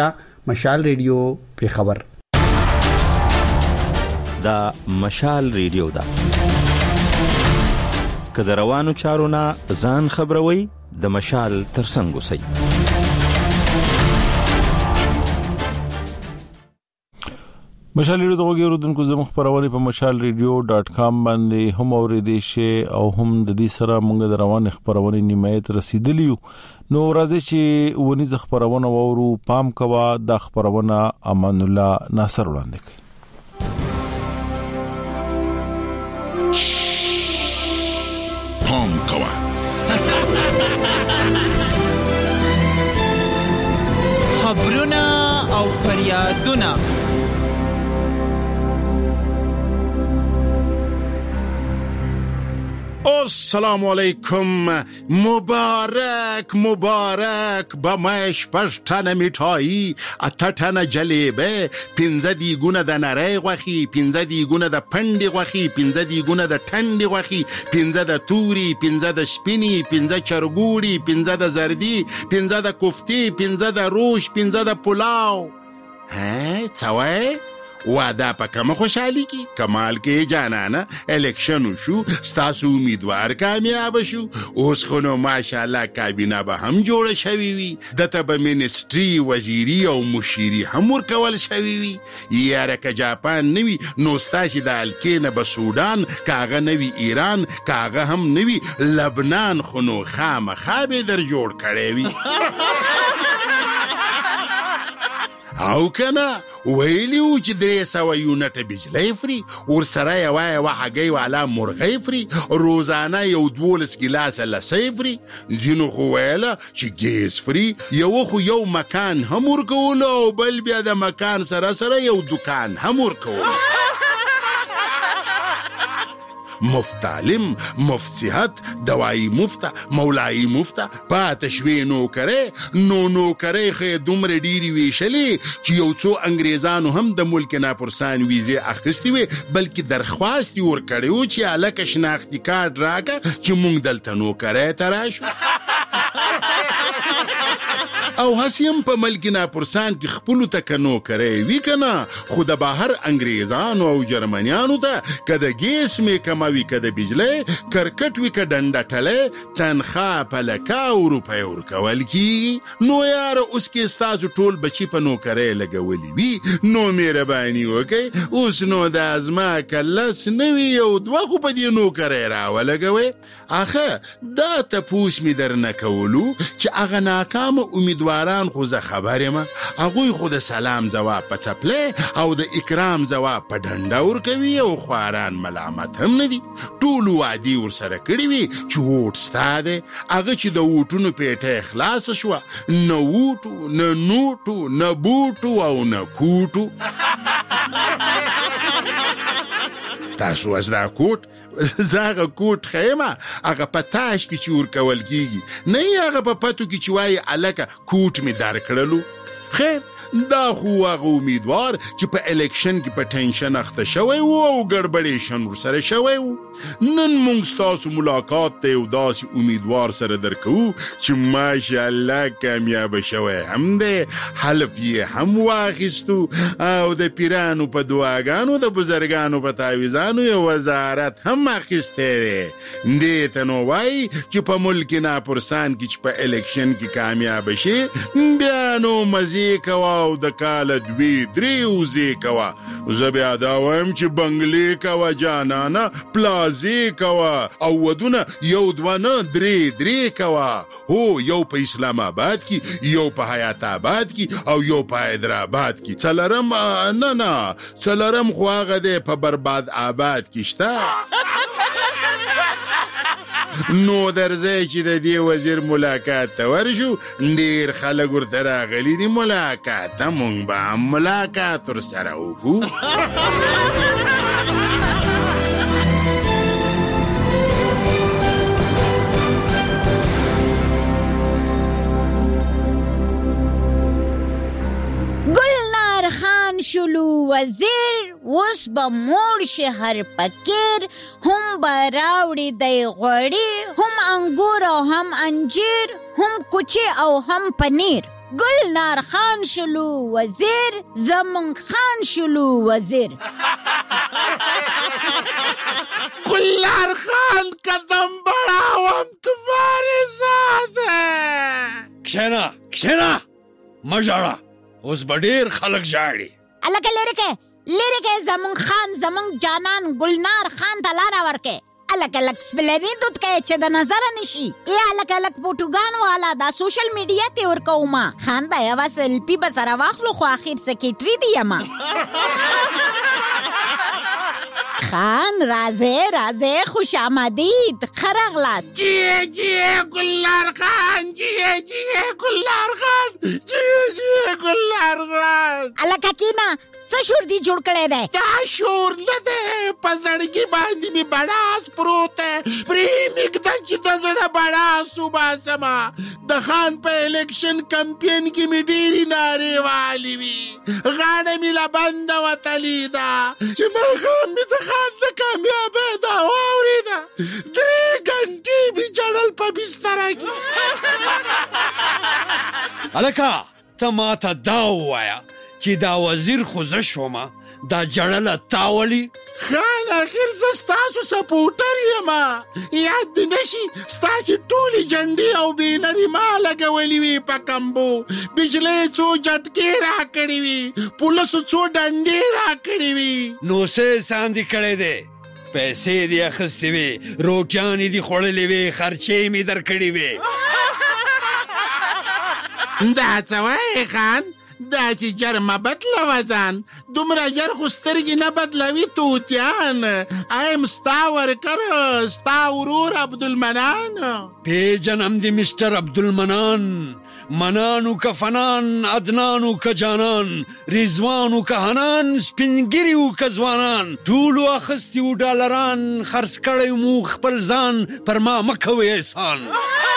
مشال ریډیو پیښور. دا مشال ریډیو دا کله روانو چارونه ځان خبروي د مشال ترڅنګ وسی. مشال ریډیو دغه اوردونکو زموږ خبرونه په مشال ریډیو ډاټ کام باندې هم اوریدئ شئ او هم د دې سره موږ د روان خبرونه نیمایت رسیدلی نو راځي چې ونی ز خبرونه وورو پام کوا د خبرونه امان الله ناصر وړاندې کوي. پام کوا خبرونه او فریادونه السلام علیکم. مبارک مبارک با مش پشتن میټایی اتټنه جلیبه پنځه دی ګونه د نری غوخي پنځه دی ګونه د پندې غوخي پنځه دی ګونه د ټنډې غوخي پنځه د توري پنځه د سپینی پنځه چرګوړي پنځه د زردي پنځه د کوفتي پنځه د روش پنځه د پلاو. ها څوای وادا په کومه خوشحالي کې کمال کې جانانه الیکشن شو ستاسو امیدوار کامیاب شو اوس خو نو ماشاءالله کابینه به هم جوړ شوی وي دته به منیسټری وزیری او مشیری هم ورکول شوی وي یاره که جاپان نوي نو ستاسو د الکینه به سودان کاغه نوي ایران کاغه هم نوي لبنان خو نو خامخا به در جوړ کړی وي او کنه ویلیو چې درې سوه یونټه بجلی فري ورسره یوه یوه هګۍ والا مرغۍ فري روزانه یو دولس ګیلاسه لسی فري ځینو خو ویله چې ګیس فري یو خو یو مکان هم ورکولو او بل بیا د مکان سره سره یو دکان هم ورکولو. مفت تعلیم مفت صحت دوائی مفته مولایی مفته پاتشوی نوکره نو نوکره خې دومره ډیری ویشلې چې یو څو انګریزانو هم د ملک ناپرسان ویزه اخیستي وي بلکې درخواست ورکړیو چې الکه شناختی کارت راکا چې مونږ دلته نوکره تراشو او هسیم په ملک ناپرسان کې خپل تکنو کوي وی کنه خو د بهر انګریزانو او جرمنیانو ته کده ګیس می کموي کده بجلی کرکټ وی کډنډه ټله تنخوا په لکا او روپۍ ورکول کی نو یار اوس کې استاد ټول بچی په نو کوي لګولي وی نو مهرباني وکي اوس نو د ازما کلس نوی یو دوه خو په دې نو کوي را ولګوي اخه دا ته پوس می درنه کولو چې اغه ناکام امیدواران خو زه خبرې ما هغوی خو د سلام جواب په چپلې او د اکرام جواب په ډنډه ورکوي او خواران ملامت هم نه دي ټول وادي ورسره کړي وي چې ووټ ستا دی هغه چې د ووټونو پیټه خلاص شوه نه ووټو نه نوټو نه بوټو او نه کوټو تاسو از دا کوټ زاغه کوټ خیمه هغه پتاش کی چور کول کیږي نه هغه په پاتو کی چوي الکه کوټ می در کړلو خیر دا خو هغه امیدوار چې په الیکشن کې په ټینشن اخته شوی وو او ګډبډیشن ورسره شوی وو نن موږ تاسو ملاقات ته یو داسې امیدوار سره درکو چې ماشاءالله کامیاب شوی هم دی حلف یې هم واخیستو او د پیرانو په دعاګانو د بزرګانو په تعویذانو یو وزارت هم اخیستی دی دې ته نو وایي چې په ملک ناپرسان کې چې په الیکشن کې کامیاب شي بیا نو مزې کوه او د کاله دوی درې وزې کوه زه بیا دا وایم چې بنګلې کوه جانانه پلازې کوه او ودونه یو دوه نه درې درې کوه هو یو په اسلام آباد کې یو په حیات آباد کې او یو په حیدرآباد کې څلرم نه نه څلرم خو هغه دی په برباد آباد کې شته نو درځي چې د دې وزیر ملاقات ته ورشو ډیر خلک ورته راغلي دي ملاقات ته مونږ به هم ملاقات ورسره وکړو گلنار خان شلو وزیر اوس به موړ شي هر فقیر هم به راوړي دی غوړي هم انګور او هم انجیر هم کوچې او هم پنیر ګلنار خان شلو وزیر زمون خان شلو وزیر. گلنار خان قدم بڑھاوم تمہارے ساتھ ہے. کشنا کشنا مجاڑا اوس بډیر خلک جاړي. الکه لریکه لریکه زمون خان زمون جانان گلنار خان ته لار ورکه. الکه لک سپلنی دوت کې چې د نظر نشي. ای الکه لک پټوګان والا دا سوشل میډیا ته ور کوما. خان دا یو سلپی به سره واخلو خو اخر سکیټری دی ما. خان رازه رازه خوش آمدید خرغلاس. جیه جیه گلنار خان جیه جیه گلنار خان جیه جیه گلنار خان. الکه کینا څه شور دی جوړ کړی دی؟ دا شور نه دی په زړګي باندې مې بړاس پروت دی. پرې نږده چې د زړه بړاس وباسمه. د خان په الیکشن کمپین کې مې ډېرې نارې والې وي. غاړه مې له بنده وتلې ده چې ماښام مې د خان د کامیابۍ دا واورېده. درې ګنټې مې جړل په بستره کې. الکه ته ماته دا ووایه چې دا وزیر خو زه شومه دا جړله تا ولي؟ خان اخر زه ستاسو سپورټر یم. یاد دې نشي ستاسې ټولې جنډې او بینرې ما لګولې وي په کمبو. بجلۍ څو جټکې راکړې وي. پولیسو څو ډنډې راکړې وي. نو څه احسان دې کړی دی؟ پیسې دې اخیستې وې، روټیانې دې خوړلې وې، خرچې مې درکړې وې. دا څه وایې خان؟ دا چې جر ما بدلوه ځان. دومره جر خو سترګې نه بدلوي توتیان. ایم ستا ورکر ستا ورور عبدالمنان. پیژنم دې مسټر عبدالمنان. منانو که فنان عدنانو که جانان رضوانو که حنان سپینګریو که ځوانان ټولو اخیستي و ډالران خرڅ کړی مو خپل ځان پر ما مه کوئ احسان.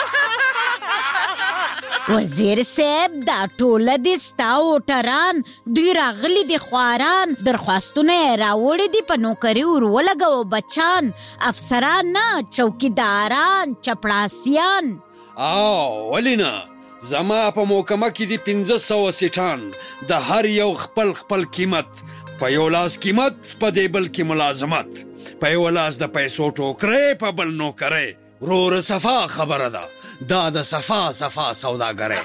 وزیر صاحب دا ټوله دي ستا وټران دوی راغلي دي خواران درخواستونه یې راوړي دي په نوکري ور ولګوه بچان افسران نه چوکیداران چپړاسیان. او ولې نه زما په محکمه کې دي پنځه سوه سیټان د هر یو خپل خپل قیمت. په یو لاس قیمت په دې بل کې ملازمت. په یو لاس د پیسو ټوکرې په بل نوکرۍ. ورور صفا خبره ده دا د صفا صفا سوداګرۍ.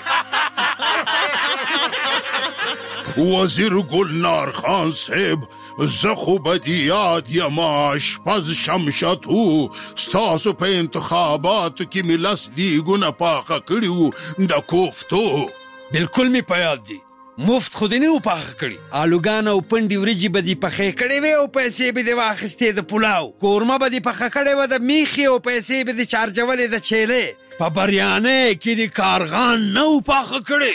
وزیر گلنار خان صاحب زه خو به دې یاد یم اشپز شمشتو. ستاسو په انتخاباتو کې مې لس دیګونه پاخه کړي وو د کوفتو. بلکل مې په یاد دي. مفت خو دې نه و پاخه کړي. آلوګان او پنډې وریجې به دې پخې کړې وې او پیسې به دې واخیستې د پلاو. قورمه به دې پخه کړې وه د میخې او پیسې به دې چارجولې د چیلې. په بریانۍ کې دې کارغان نه و پاخه کړې.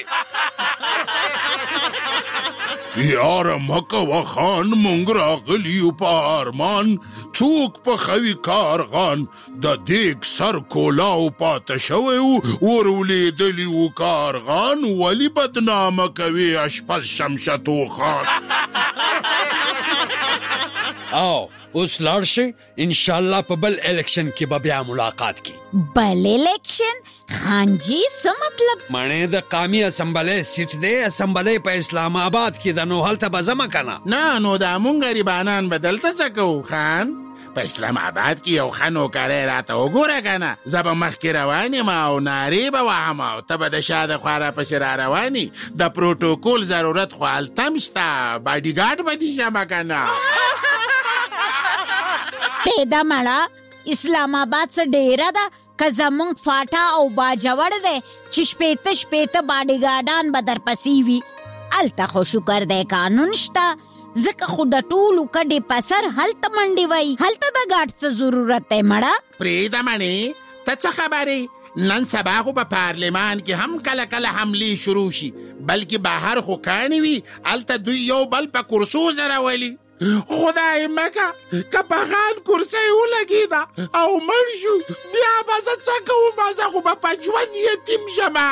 یاره مکوه خان مونږ راغلي یو په ارمان. څوک پخوي کارغان د دیګ سر کولاو پاته شوی و ور ولیدلي و کارغان. ولې بدنامه کوي اشپز شمشتو خان؟ او اوس لاړ شي انشاءالله په بل الیکشن کې به بیا ملاقات کی. بل الیکشن؟ خان جی څه مطلب؟ مڼې د قومي اسمبلی سیټ دی. اسمبلی په اسلام آباد کې ده نو هلته به ځمه که نه؟ نه نو دا مونږ غریبانان به دلته څه کوو خان؟ په اسلام آباد کې یو ښه نوکری راته وګوره که نه. زه به مخکې روان یم او نارې به وهم او ته به د شا د خوا راپسې را روانې. د پروټوکول ضرورت خو هلته هم شته. باډي ګارډ به دې شمه که نه؟ پیدا مړه اسلام آباد څه ډیره ده که زمونږ فاټا او باجوړ دی چې شپېته شپېته باډي ګارډان به درپسې وي. هلته خو شکر دی قانون شته. ځکه خو د ټولو کډې په سر هلته منډې وایي. هلته د ګارډ څه ضرورت دی مړه؟ پرېږده مڼې ته څه خبرې. نن سبا خو په پارلمان کې هم کله کله حملې شروع شي بلکې بهر خو کاڼې وي. هلته دوی یو بل په کرسو زرولي. خدای مکه که په خان کرسۍ ولګېده او مړ شو بیا به زه څه کوم؟ زه خو به په ژوند یتیم شمه.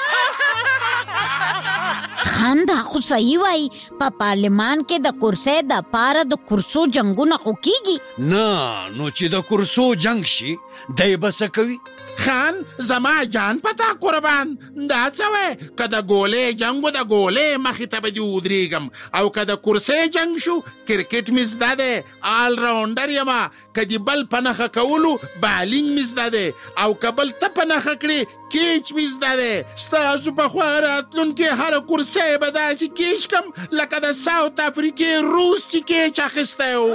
خان دا خو صحیح وایي. په پارلمان کې د کرسۍ دپاره د کرسو جنګونه خو کیږي. نه نو چې د کرسو جنګ شي دی به څه کوي؟ خان زما جان پتا قربان دا څه که د ګولې جنګو د ګولې مخې ته به دې ودرېږم او که د کرسۍ جنګ شو کرکټ مې زده دی آل راونډر یمه که د بل په نښه کولو بالینګ مې زده دی او که بل ته په نښه کړې کیچ مې زده دی ستاسو پخوا راتلونکې هره کرسۍ به داسې کیچ کم لکه د ساوت افریقې روس چې کیچ اخیستی و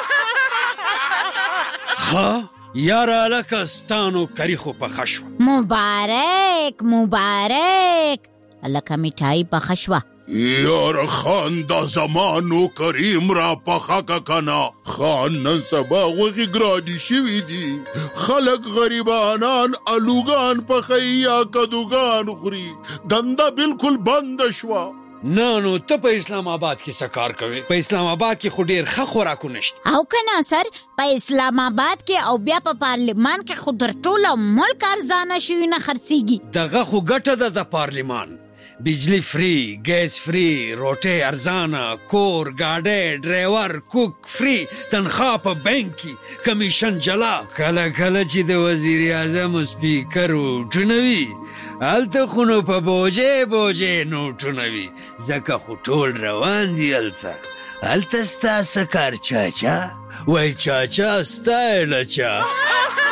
ها یاره لکه ستانو کریخو پخه شوه مبارک مبارک لکه میټایي پخه شوه یاره خان دا زمانو کریم را پخه که کنه خان نن سبا غوښې ګرانې شوي دي خلک غریبانان الوګان پخوي یا کدوګان خوري دنده بالکل بنده شوه نه نو ته په اسلام آباد کې څه کار کوې په اسلام آباد کې خو ډېر ښه خوراکو نشته او که نه سر په اسلام آباد کې او بیا په پارلمان کې خو تر ټوله ملک ارزانه شیونه خرڅېږي دغه خو ګټه ده د پارلمان بجلی فری گیس فری روټۍ ارزانه کور ګاډی ډرایور کوک فری تنخواه په بینک کې کمیشن جلا کله کله چې د وزیر اعظم سپیکر نوټونه وي هلته خو نو په بوجې بوجې نوټونه وي ځکه خو ټول روان دي هلته هلته ستا څه کار چاچا وای چاچا ستا یې لچا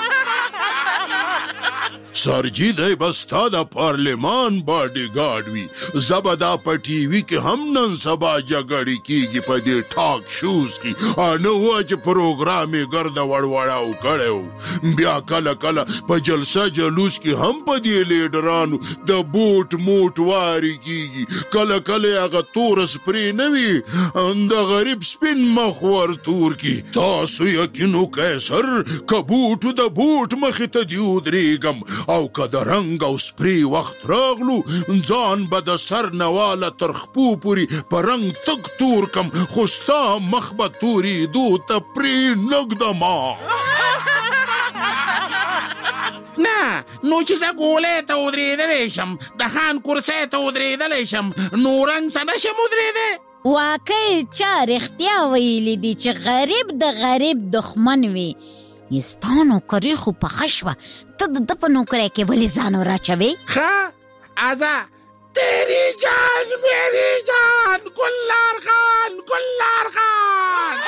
سرجی دی بستا د پارلمان باډي ګارډ وي زه به دا په ټي وي کې هم نن سبا جګړې کېږي په دې ټاک شوز کې نه وه چې پروګرام یې ګرده وړوړاو کړی و بیا کله کله په جلسه جلوس کې هم په دې لیډرانو د بوټ موټ واري کېږي کله کله یې هغه تور سپرې نه وي د غریب سپین مخ ور تور کړي تاسو یقین وکئ سر که بوټو د بوټ مخې ته دې ودرېږم او که د رنګ او سپری وخت راغلو ځان به د سر نواله تر خپو پورې په رنګ تک تور کم خو ستا مخ به تورېدو ته پرې نږدما نه نو چې زه ګولې ته ودرېدلی شم د خان کرسۍ ته ودرېدلی شم نو رنګ ته نه شم ودرېدی واقعي چا رښتیا ویلي دي چې غریب د غریب دښمن وي یستانو کریخو پخه شوه ته د ده په نوکری کې ولې ځان وراچوې ښه ازه تیری جان میری جان ګلنار خان ګلنار خان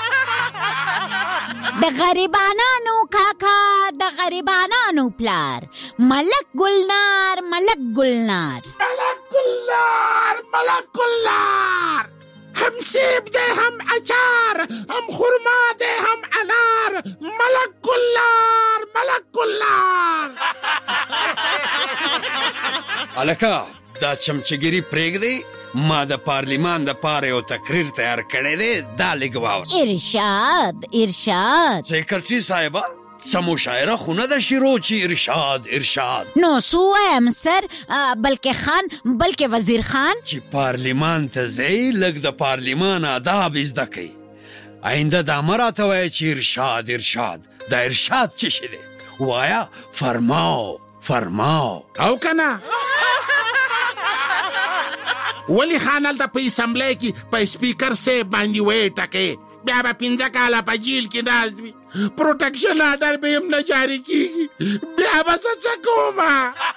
د غریبانانو کاکا د غریبانانو پلار ملک ګلنار ملک ګلنار ملک ګلنار ملک ګلنار هم سیب دے هم اچار هم خورما دے هم انار ملک گلنار ملک گلنار الکا دا چمچګری پرېږدی ما د پارلیمان د پاره یو تقریر تیار کړی دی دا لږ واوره ارشاد ارشاد سیکرټري صاحبه څه مشاعره خو نه ده شروع چې ارشاد ارشاد نو څه ووایم سر بلکې خان بلکې وزیر خان چې پارلیمان ته ځئ لږ د پارلیمان آداب زده کوئ آینده دا مه راته وایه چې ارشاد ارشاد دا ارشاد څه شی دی وایه فرماو فرماو او که نه ولې خان هلته په اسمبلی کې په سپیکر صاحب باندې ویې ټکې بیا به پنځه کاله په جیل کې ناست وي پروټکشن آرډر به هم نه جاري کېږي بیا به څه څه کومه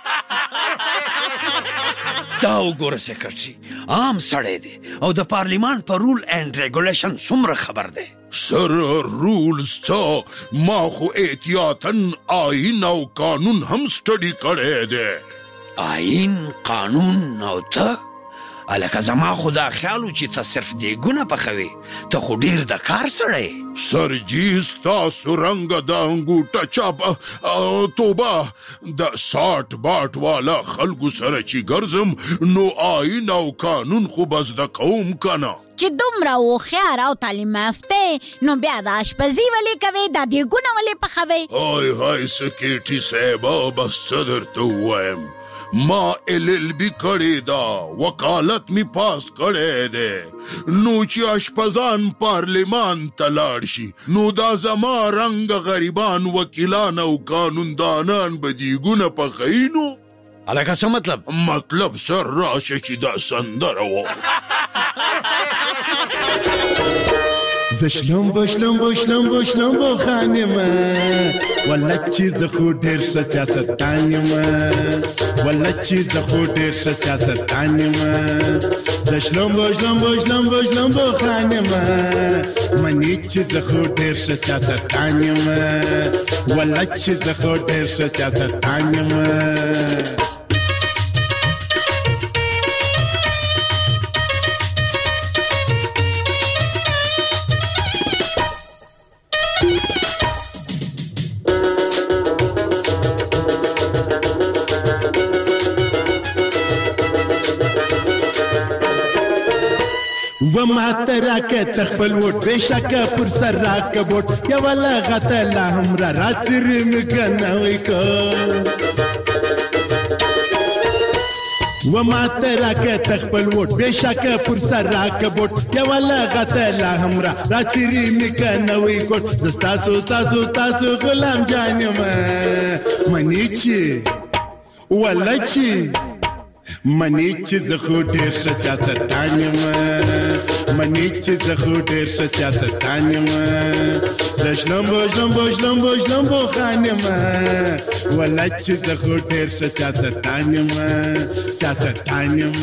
دا وګوره سیکرټري عام سړی دی او د پارلیمان په رول اینډ ریګولیشن څومره خبر دی سر رولز څه ما خو احتیاطاً آئین او قانون هم سټډي کړی دی آئین قانون او ته الکه زما خو دا خیال و چې ته صرف دیګونه پخوې ته خو ډېر د کار سړی سرجي ستاسو رنګه د انګوټه چاپ توبه د ساټ باټ والا خلکو سره چې ګرځم نو آئین او قانون خو به زده کوم کنه چې دومره هوښیار او تعلیم یافته نو بیا د اشپزي ولې کوې دا دیګونه ولې پخوې هاي هاي سکیټي صاحبه بس څه درته ووایم ما ایل ایل بی کړې ده وکالت می پاس کړی دی نو چې اشپزان پارلیمان ته لاړ شي نو دا زما رنګ غریبان وکیلان او قانوندانان به دیګونه پخوي نو الکه څه مطلب مطلب سر راشه چې دا سندره و زشلم بشلم بشلم بشلم بو خانما ولا چې زه خو ډېر ښه سیاستدان یم ولا چې زه خو ډېر ښه سیاستدان یم زشلم بشلم بشلم بشلم بو خانما منې چې زه خو ډېر ښه سیاستدان یم ولا چې زه خو ډېر ښه سیاستدان یم وما تراکه تخپل وټ بشکه پر سر راکه وټ یا ولا غته لا هم را راتر مکنه وای کو وما تراکه تخپل وټ بشکه پر سر راکه وټ یا ولا غته لا هم را راتر مکنه وای کو زستا سو تاسو تاسو غلام جانم منی چی ولا چی منی چې زه خو ډېر ښه سیاستدان یم منی چې زه خو ډېر ښه سیاستدان یم زه شلمبو شلمبو شلمبو شلمبو خان یم ولا چې زه خو ډېر ښه سیاستدان یم سیاستدان یم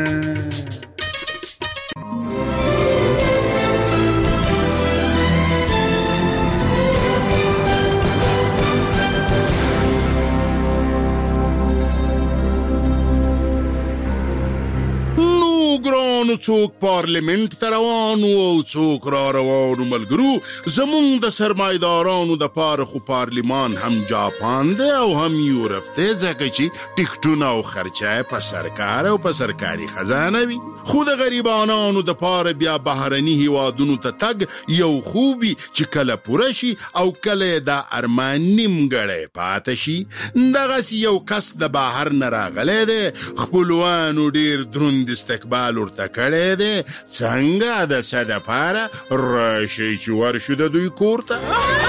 ګرانو څوک پارلیمنت ته روانو او څوک را روانو ملګرو زمونږ د سرمایدارانو د پاره خو پارلیمان هم جاپان دی او هم یورپ دی ځکه چې ټکټونه او خرچه په سرکار او په سرکاري خزانه وي خو د غریبانانو د پاره بیا بهرني هیوادونو ته تګ یو خوبي چې کله پوره شي او کله دا ارمان نیمګړی پاته شي دغسې یو کس د بهر نه راغلی دی خپلوانو ډېر دروند استقبال ورته کړی دی څنګه د څه دپاره راشئ چې ورشو د دوی کور ته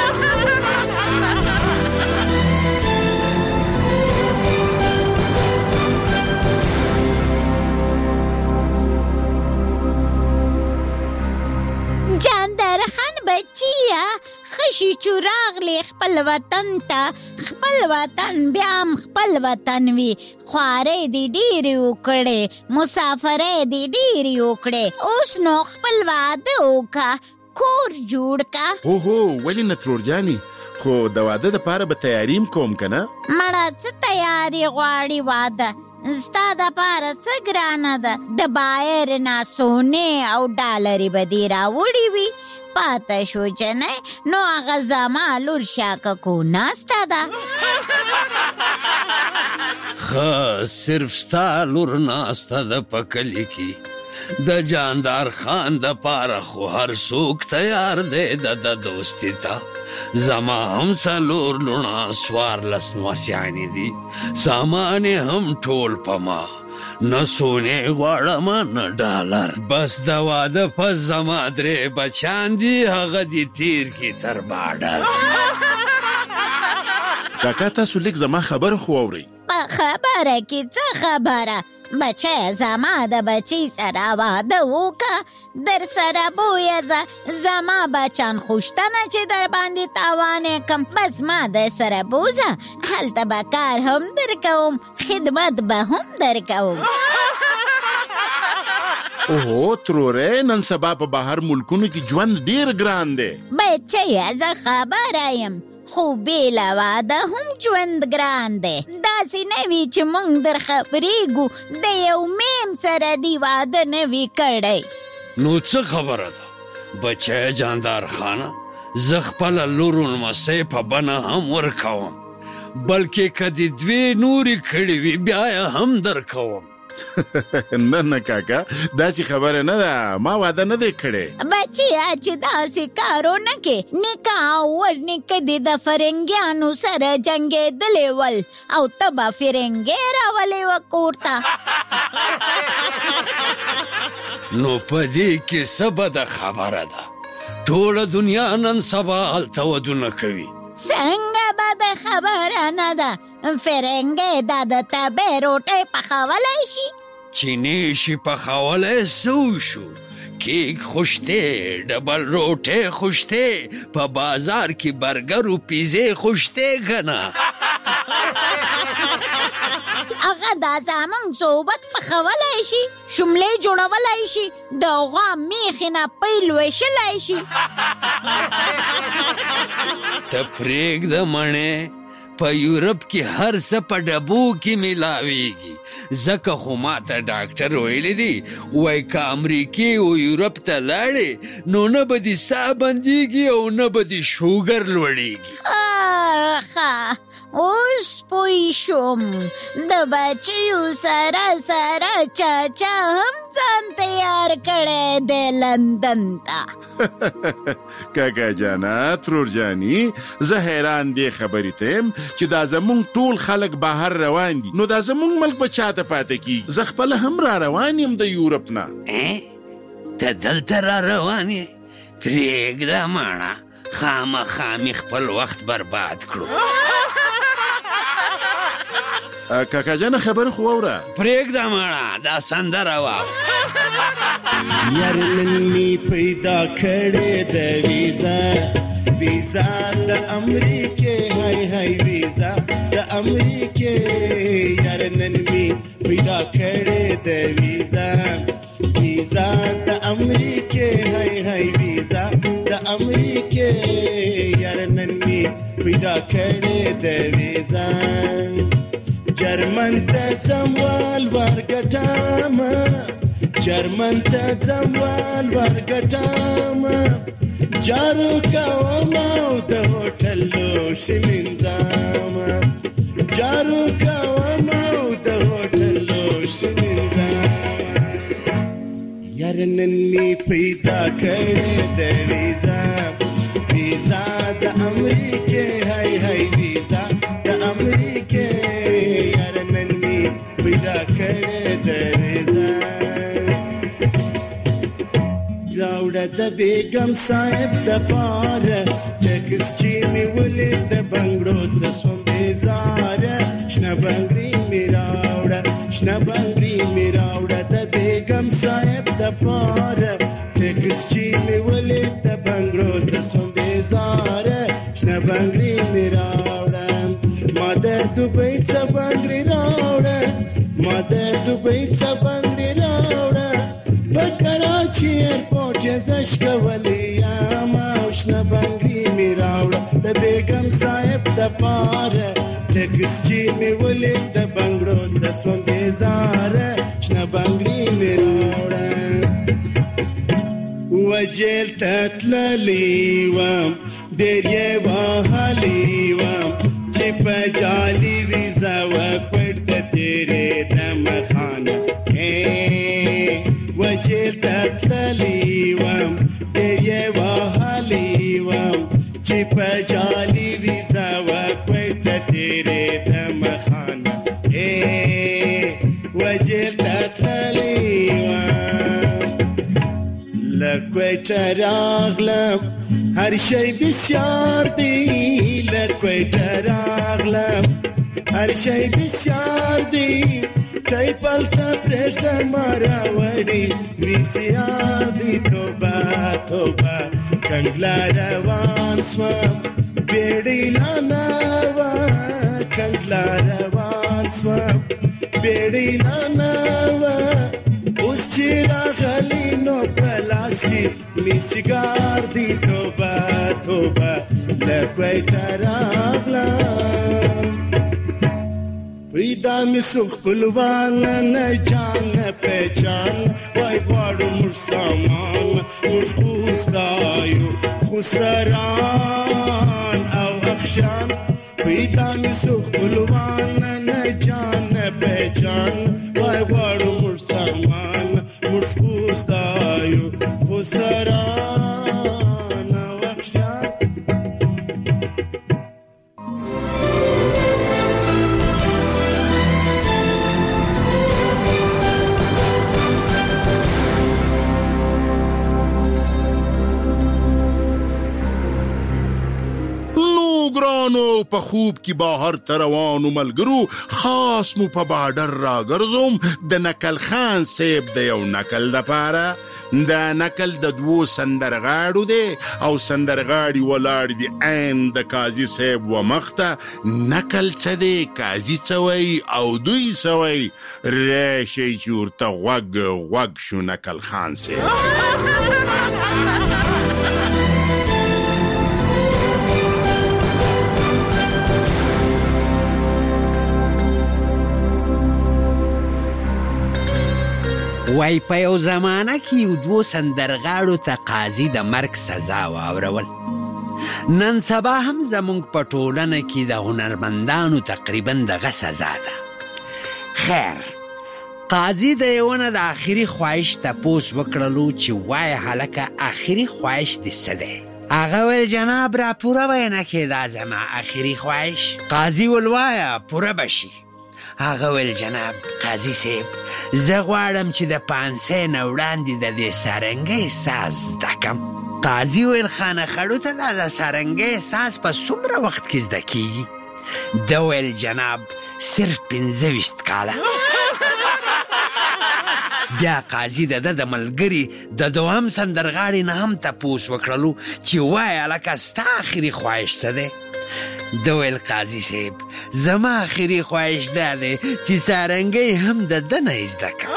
جاندار خان بچیا خشي چراغلی خپل وطن ته خپل وطن بیا هم خپل وطن وي خوارې دې ډېرې وکړې مسافرې دې ډېرې وکړې اوس نو خپل واده وکړه کور جوړ که اوهو ولې نه ترورجانې خو د واده دپاره به تیاري هم کوم که نه مړه څه تیاري غواړي واده ستا دپاره څه ګرانه ده د بایر نه سونې او ډالرې به دې راوړي وي پاته شو جنۍ نو هغه زما لور شاکه کو ناسته ده ښه صرف ستا لور ناسته ده په کلي کې د جاندار خان دپاره خو هر څوک تیار دی د د دوستي ته زما هم څلور لوڼه څوارلس نوسیانې دي سامان یې هم ټول په ما نه سونې غواړم نه ډالر بس د واده پس زما درې بچیان دي هغه دي تیر کی تر باډر کاکا تاسو لیک زما خبره خو اورئ په خبره کې څه خبره بچی زما د بچی سره واده وکړه در سره بویه زه زما بچان خوشتنه چې در باندې تاوانې کم بس ما در سره بوزه هلته به کار هم در کوم خدمت به هم در کوم اوهو ترورې نن سبا په بهر ملکونو کې ژوند ډېر ګران دی بچیه زه خبره یم خو بېله واده هم ژوند ګران دی داسې نه وي چې موږ در خبرېږو د یو میم سره دې واده نه وي کړی نو څه خبره ده بچی جاندار خانه زه خپله لور لمسۍ په بنه هم ورکوم بلکې که دې دوې نورې کړې وي بیا یې هم درکوم نه نه کاکا داسې خبره نه ده ما واده نه دی کړی بچیه چې داسې کار ونه کې نیکه او ورنیکه دې د فرنګیانو سره جنګېدلې ول او ته به فرنګې راولې وه کور ته نو په دې کې څه بده خبره ده ټوله دنیا نن سبا هلته ودونه کوي څنګه بده خبره نه ده فرنګې دا د تبې روټۍ پخولی شي چې نه شي پخولی څه وشو کیک خوشته ډبل روټه خوشته په بازار کې برګر او پیزه خوشته کنه هغه دا زمون صحبت پخولای شي شملې جوړولای شي د غوا میخنه پیلوي شلای شي ته پرېږده مڼې په یورپ کې هر څه په ډبو کې ملاویږي ځکه خو ما ته ډاکټر ویلی دی وایي که امریکې او یورپ ته لاړې نو نه به دې ساه بندېږي او نه به دې شوګر لوړېږي ښه اوس پوی شوم د بچیو سره سره چاچا هم ځان تیار کړی دی لندن ته کاکا جانا ترور جاني زه حیران دې خبرې ته یم چې دا زمونږ ټول خلک بهر روان دي نو دا زمونږ ملک به چاته پاتې کېږي زه خپله هم را روان یم د یورپ نه ته دلته را روان یې پرېږده ماڼه خامخا مې خپل وخت برباد کړو کاکا جانا خبر خو واوره پرېږده ماڼه دا سندره واو یار نن می پیدا کړې د ویزا ویزا د امریکې هاي هاي ویزا د امریکې یار نن می پیدا کړې د ویزا ویزا د امریکې هاي هاي ویزا د امریکې یار نن می پیدا کړې د ویزا جرمن ته ځموال ورګټم جرمن ته ځموال ورګټم جارو کوم او د هوټل لوښي مینځم جارو کوم او د هوټل لوښي مینځم یار نن می پیدا کړې د ویزا ویزا د امریکې هاي هاي ویزا د امریکې یار نن می پیدا کړې د ویزا راوړه د بیگم صاحب د پاره ټکس چې می ولې د بنگړو ته سوم بیزاره شنه بنگړي می راوړه شنه بنگړي می راوړه د بیگم صاحب د پاره ټکس چې می ولې د بنگړو ته سوم بیزاره شنه بنگړي می راوړه ما د دوبۍ څخه بنگړي راوړه ما د دوبۍ څخه بنگړي راوړه په کراچي ایرپورټ زش کولی یم او شنه بنګړي مې راوړه د بیګم صاحب د پاره ټکس چې مې ولید د بنګړو ته سوم بیزاره شنه بنګړي مې راوړه وجیل ته تللی وم ډېر یې وهلی وم چې په جالي ویزا وکړ د تیرې دمه خانه وجیل ته تللی وم ډېر یې وهلی وم چې په جالي ویزا وکړ د تیرې دمه خانه وجیل ته تللی وم له کویټه راغلم هر شی بسیار دی له کویټه راغلم هر شی بسیار دی ټایپل ته پرېږده مارا وړي ویسیار دی توبه توبه کنګلا روان سوم بیړۍ لا نه وه کنګلا روان سوم بیړۍ لا نه وه اوس چې راغلی نو په لاس کې مې سیګار دی توبه توبه له کویټه راغلم پیدا می سو خپلوان نه جان نه پہچان وای واړو مر سامان مش خوستایو خسران او اخشان پیدا می سو خپلوان نه جان نه پہچان وای واړو مر سامان مش خوستایو خسران او اخشان ګرانو په خوب کې بهر ته روانو ملګرو خاص مو په بارډر راګرځوم د نکل خان صاحب د یو نکل دپاره دا نقل د دوو سندرغاړو دی او سندرغاړي ولاړ دي عین د قاضي صاحب و مخته. نقل څه دی، قاضي څه وایي او دوی څه وایي، راشئ چې ورته غوږ غوږ شو نقل خان صاحب. وای په یو زمانه کې یو دوو سندرغاړو ته قاضي د مرګ سزا واورول. نن سبا هم زمونږ په ټولنه کې د هنرمندانو تقریبا دغه سزا ده. خیر، قاضي د یو نه د آخري خواهش تپوس وکړلو چې وای هلکه آخري خواهش دې څه دی؟ هغه ویل جناب را پوره به نه کېدا زما آخري خواهش. قاضي ویل وایه پوره به شي. هغه ویل جناب قاضي صاحب زه غواړم چې د پانسۍ نه وړاندې د دې سارنګۍ ساز زده کړم. قاضي ویل خانه خړو ته دا د سارنګۍ ساز په څومره وخت کې زده کېږي؟ ده ویل جناب صرف پنځه ویشت کاله. بیا قاضي د ده د ملګري د دوهم سندرغاړي نه هم تپوس وکړلو چې وایه هلکه ستا آخري خواهش څه دی؟ ده ویل قاضي صاحب زما آخري خواهش دا دی چې سارنګۍ هم د ده نه زده کړم.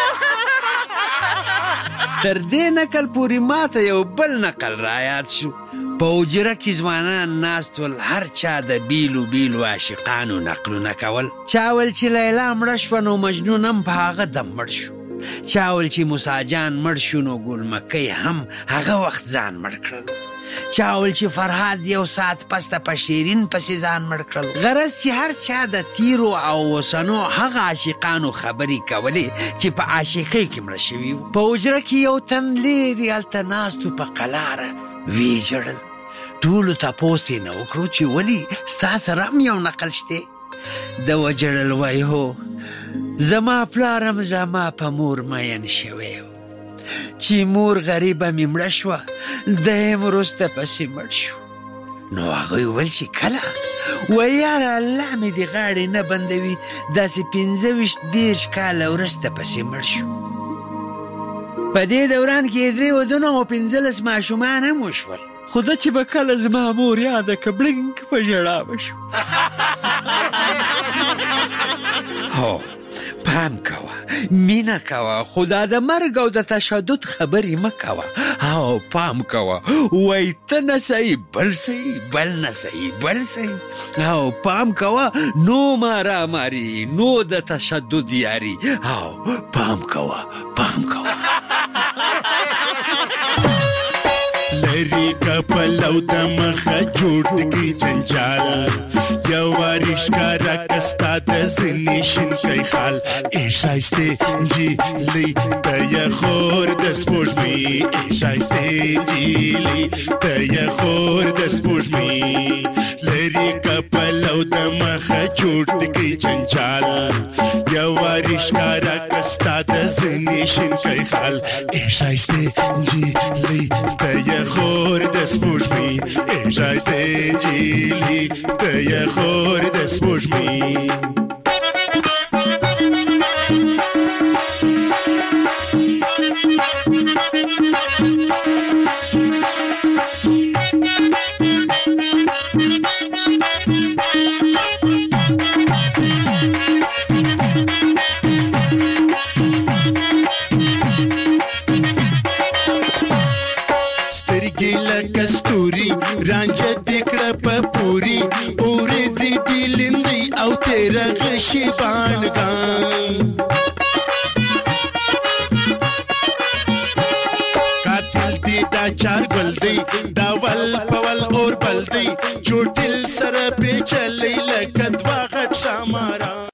تر دې نقل پورې ماته یو بل نقل رایاد شو. په حجره کې ځوانان ناست ول، هر چا د بیلو بیلو عاشقانو نقلونه کول. چا ویل چې لیلا مړه شوه نو مجنون هم په هغه دم مړ شو. چا ویل چې موسی جان مړ شو نو ګل مکۍ هم هغه وخت ځان مړ کړلو. چا ویل چې فرهاد یو ساعت پسته په شیرین پسې ځان مړ کړلو. غرض چې هر چا د تیرو او اوسنو هغه عاشقانو خبرې کولې چې په عاشقۍ کې مړه شوي وو. په حجره کې یو تن لیرې هلته ناستو په قلاره ویې ژړل. ټولو تپوس یې نه وکړو چې ولې ستا سره هم یو نقل شته؟ ده وژړل وایي هو زما پلار هم زما په مور مین شوی و چې مور غریبه مې مړه شوه، دی هم وروسته پسې مړ شو. نو هغوی ویل چې کله؟ وایي یاره الله مې دې غاړې نه بندوي، داسې پنځه ویشت دېرش کاله وروسته پسې مړ شو. په دې دوران کې درې ودونه او پنځلس ماشومان هم وشول. خو ده چې به کله زما مور یاده که بړنګ په ژړا به شو. هو پام کوه، مینه کوه، خو دا د مرګ او د تشدد خبرې مه کوه. او پام کوه، وای ته نه صحیح بل صحیح، بل نه صحیح بل صحیح. او پام کوه، نو مارا ماری نو د تشدد یاری. او پام کوه پام کوه. لری کپل او د مخه جوړ کی جنجال یو وارش کارا کستا د زنیشن کای خال ای شایسته جی لی د خور د سپوږمۍ ای شایسته جی لی د خور د سپوږمۍ لری کپل او د مخه جوړ کی جنجال یو وارش کارا کستا د زنیشن کای خال ای شایسته جی لی د خور د سپوږمۍ ای شایسته جیلی د خور د سپوږمۍ. رانجه دکړه په پوری اورځي دی لندې او تیرا غشي بانګان قاتل دی دا چار ګل دی دا ول پول اور بل دی چوټل سره په چلې لکه دوا غټ شمارا.